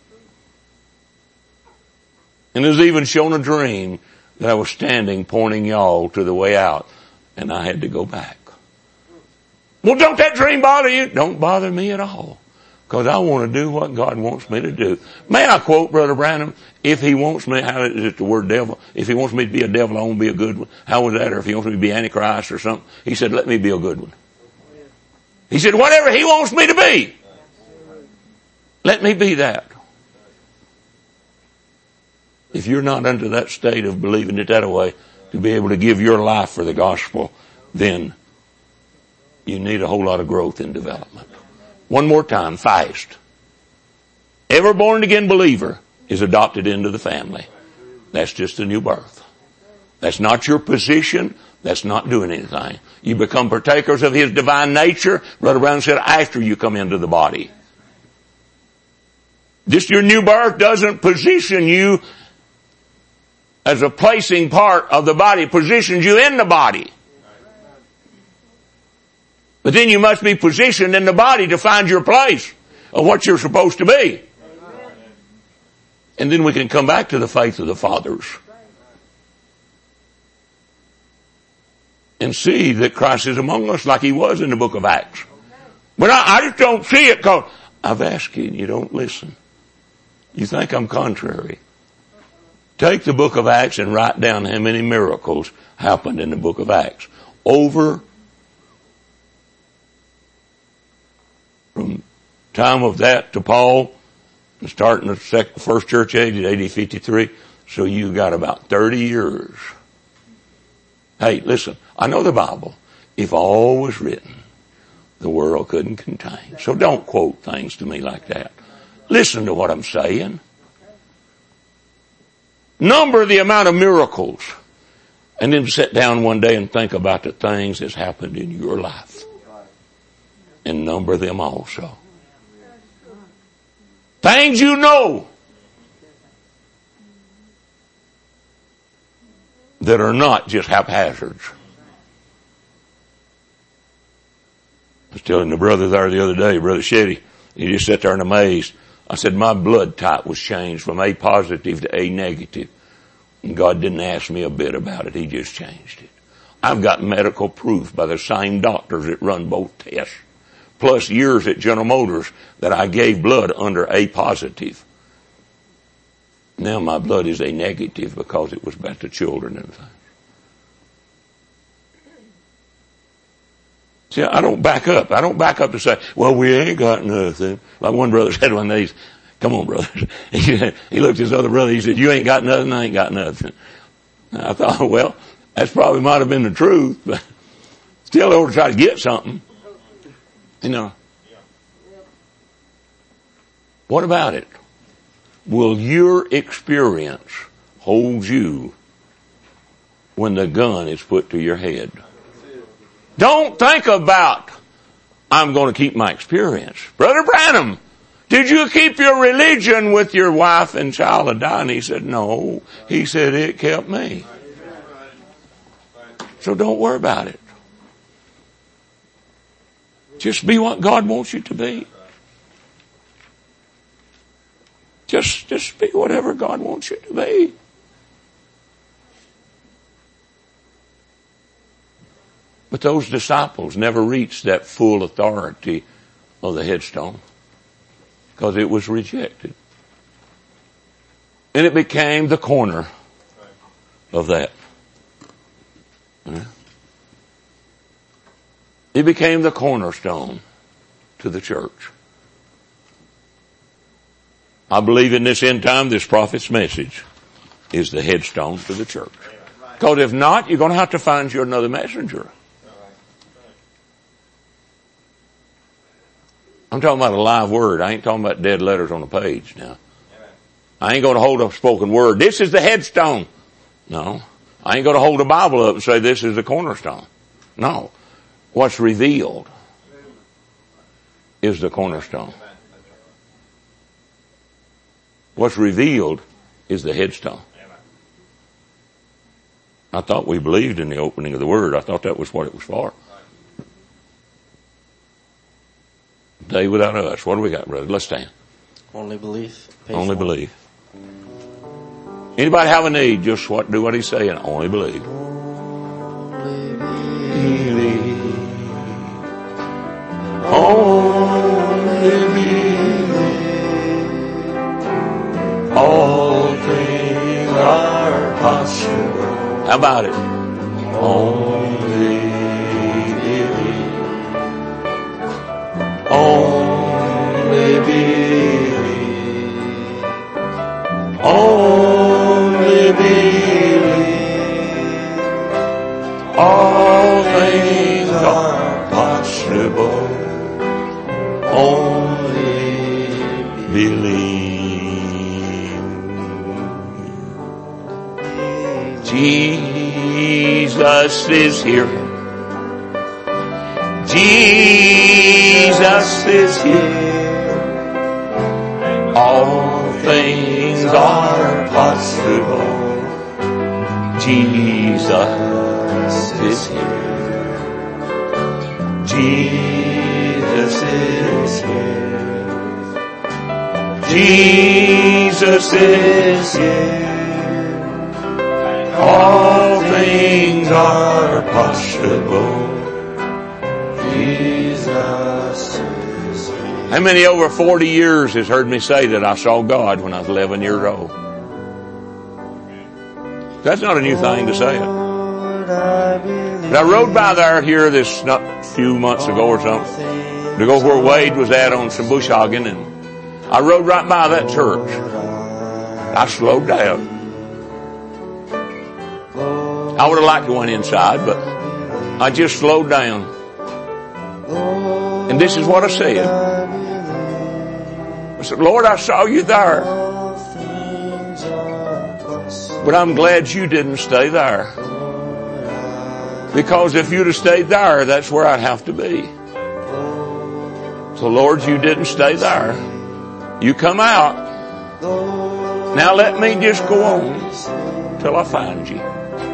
S6: And there's even shown a dream that I was standing pointing y'all to the way out and I had to go back. Well, don't that dream bother you? Don't bother me at all. Because I want to do what God wants me to do. May I quote Brother Branham? If he wants me, how is it the word devil? If he wants me to be a devil, I want to be a good one. How was that? Or if he wants me to be Antichrist or something? He said, let me be a good one. He said, whatever he wants me to be. Let me be that. If you're not under that state of believing it that way, to be able to give your life for the gospel, then you need a whole lot of growth and development. One more time, fast. Every born again believer is adopted into the family. That's just a new birth. That's not your position. That's not doing anything. You become partakers of His divine nature. Brother Brown said, after you come into the body. Just your new birth doesn't position you as a placing part of the body, positions you in the body. But then you must be positioned in the body to find your place of what you're supposed to be. And then we can come back to the faith of the fathers and see that Christ is among us like he was in the book of Acts. But I just don't see it because I've asked you and you don't listen. You think I'm contrary. Take the book of Acts and write down how many miracles happened in the book of Acts. Over from time of that to Paul, starting the first church age at AD 53. So you got about 30 years. Hey, listen, I know the Bible. If all was written, the world couldn't contain. So don't quote things to me like that. Listen to what I'm saying. Number the amount of miracles. And then sit down one day and think about the things that's happened in your life. And number them also. Things you know that are not just haphazards. I was telling the brother there the other day, Brother Shetty, he just sat there and amazed. I said, my blood type was changed from A positive to A negative. And God didn't ask me a bit about it. He just changed it. I've got medical proof by the same doctors that run both tests. Plus years at General Motors that I gave blood under A positive. Now my blood is A negative because it was about the children and things. See, I don't back up. I don't back up to say, well, we ain't got nothing. Like one brother said one day, come on, brother. He looked at his other brother, he said, you ain't got nothing, I ain't got nothing. And I thought, well, that's probably might have been the truth, but still over to try to get something. You know. What about it? Will your experience hold you when the gun is put to your head? Don't think about, I'm going to keep my experience. Brother Branham, did you keep your religion with your wife and child that died? And he said, no. He said, it kept me. So don't worry about it. Just be what God wants you to be. Just be whatever God wants you to be. But those disciples never reached that full authority of the headstone because it was rejected. And it became the corner of that. It became the cornerstone to the church. I believe in this end time, this prophet's message is the headstone to the church. Because if not, you're going to have to find you another messenger. I'm talking about a live word. I ain't talking about dead letters on a page now. I ain't going to hold up a spoken word. This is the headstone. No. I ain't going to hold a Bible up and say this is the cornerstone. No. What's revealed is the cornerstone. What's revealed is the headstone. I thought we believed in the opening of the word. I thought that was what it was for. Day without us. What do we got, brother? Let's stand.
S1: Only belief.
S6: Only believe. Anybody have a need? Just do what he's saying. Only believe. Believe. Only believe. All things are possible. How about it? Only believe. Only believe. Only believe. All things are possible. Only believe. Jesus is here. Jesus is here. All things are possible. Jesus is here. Jesus is here. Jesus is here. All things are possible. Jesus is here. How many over 40 years has heard me say that I saw God when I was 11 years old? That's not a new thing to say it. But I rode by there here this not few months ago or something to go where Wade was at on some bush hogging, and I rode right by that church. I slowed down. I would have liked to went inside, but I just slowed down. And this is what I said. I said, Lord, I saw you there. But I'm glad you didn't stay there. Because if you'd have stayed there, that's where I'd have to be. So Lord, you didn't stay there. You come out. Now let me just go on till I find you.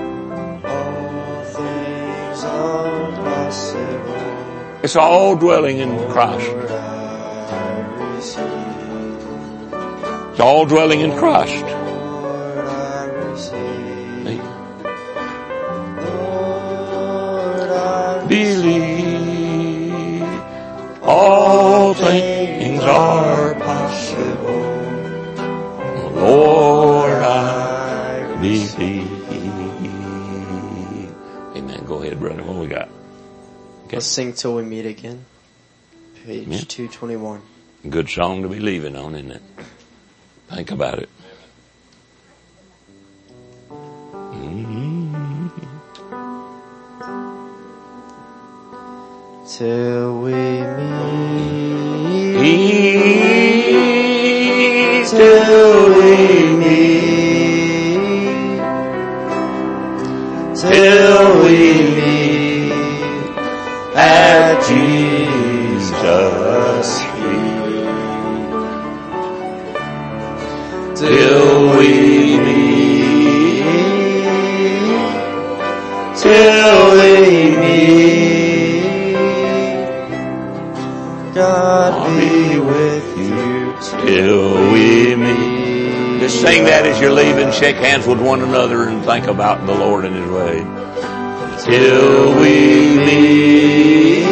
S6: It's all dwelling in Christ. It's all dwelling in Christ. Believe all things are possible. Lord, I believe. Amen. Go ahead, brother. What we got? Okay.
S1: Let's sing Till We Meet Again. Page 221.
S6: Good song to be leaving on, isn't it? Think about it.
S1: Till we meet,
S6: till we meet, till we meet at Jesus' feet, till we meet, till we meet.
S1: God be with you
S6: till we meet. Just sing that as you're leaving. Shake hands with one another and think about the Lord and His way. Till we meet.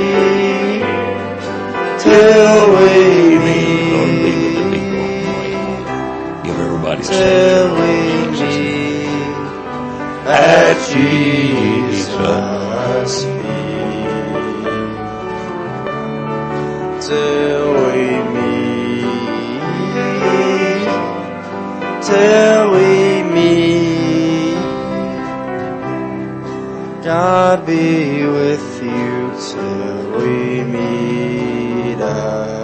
S6: Till we meet. Lord, be with the people. Give everybody a
S1: till we meet
S6: at Jesus' feet.
S1: Till we meet, till we meet. God be with you till we meet.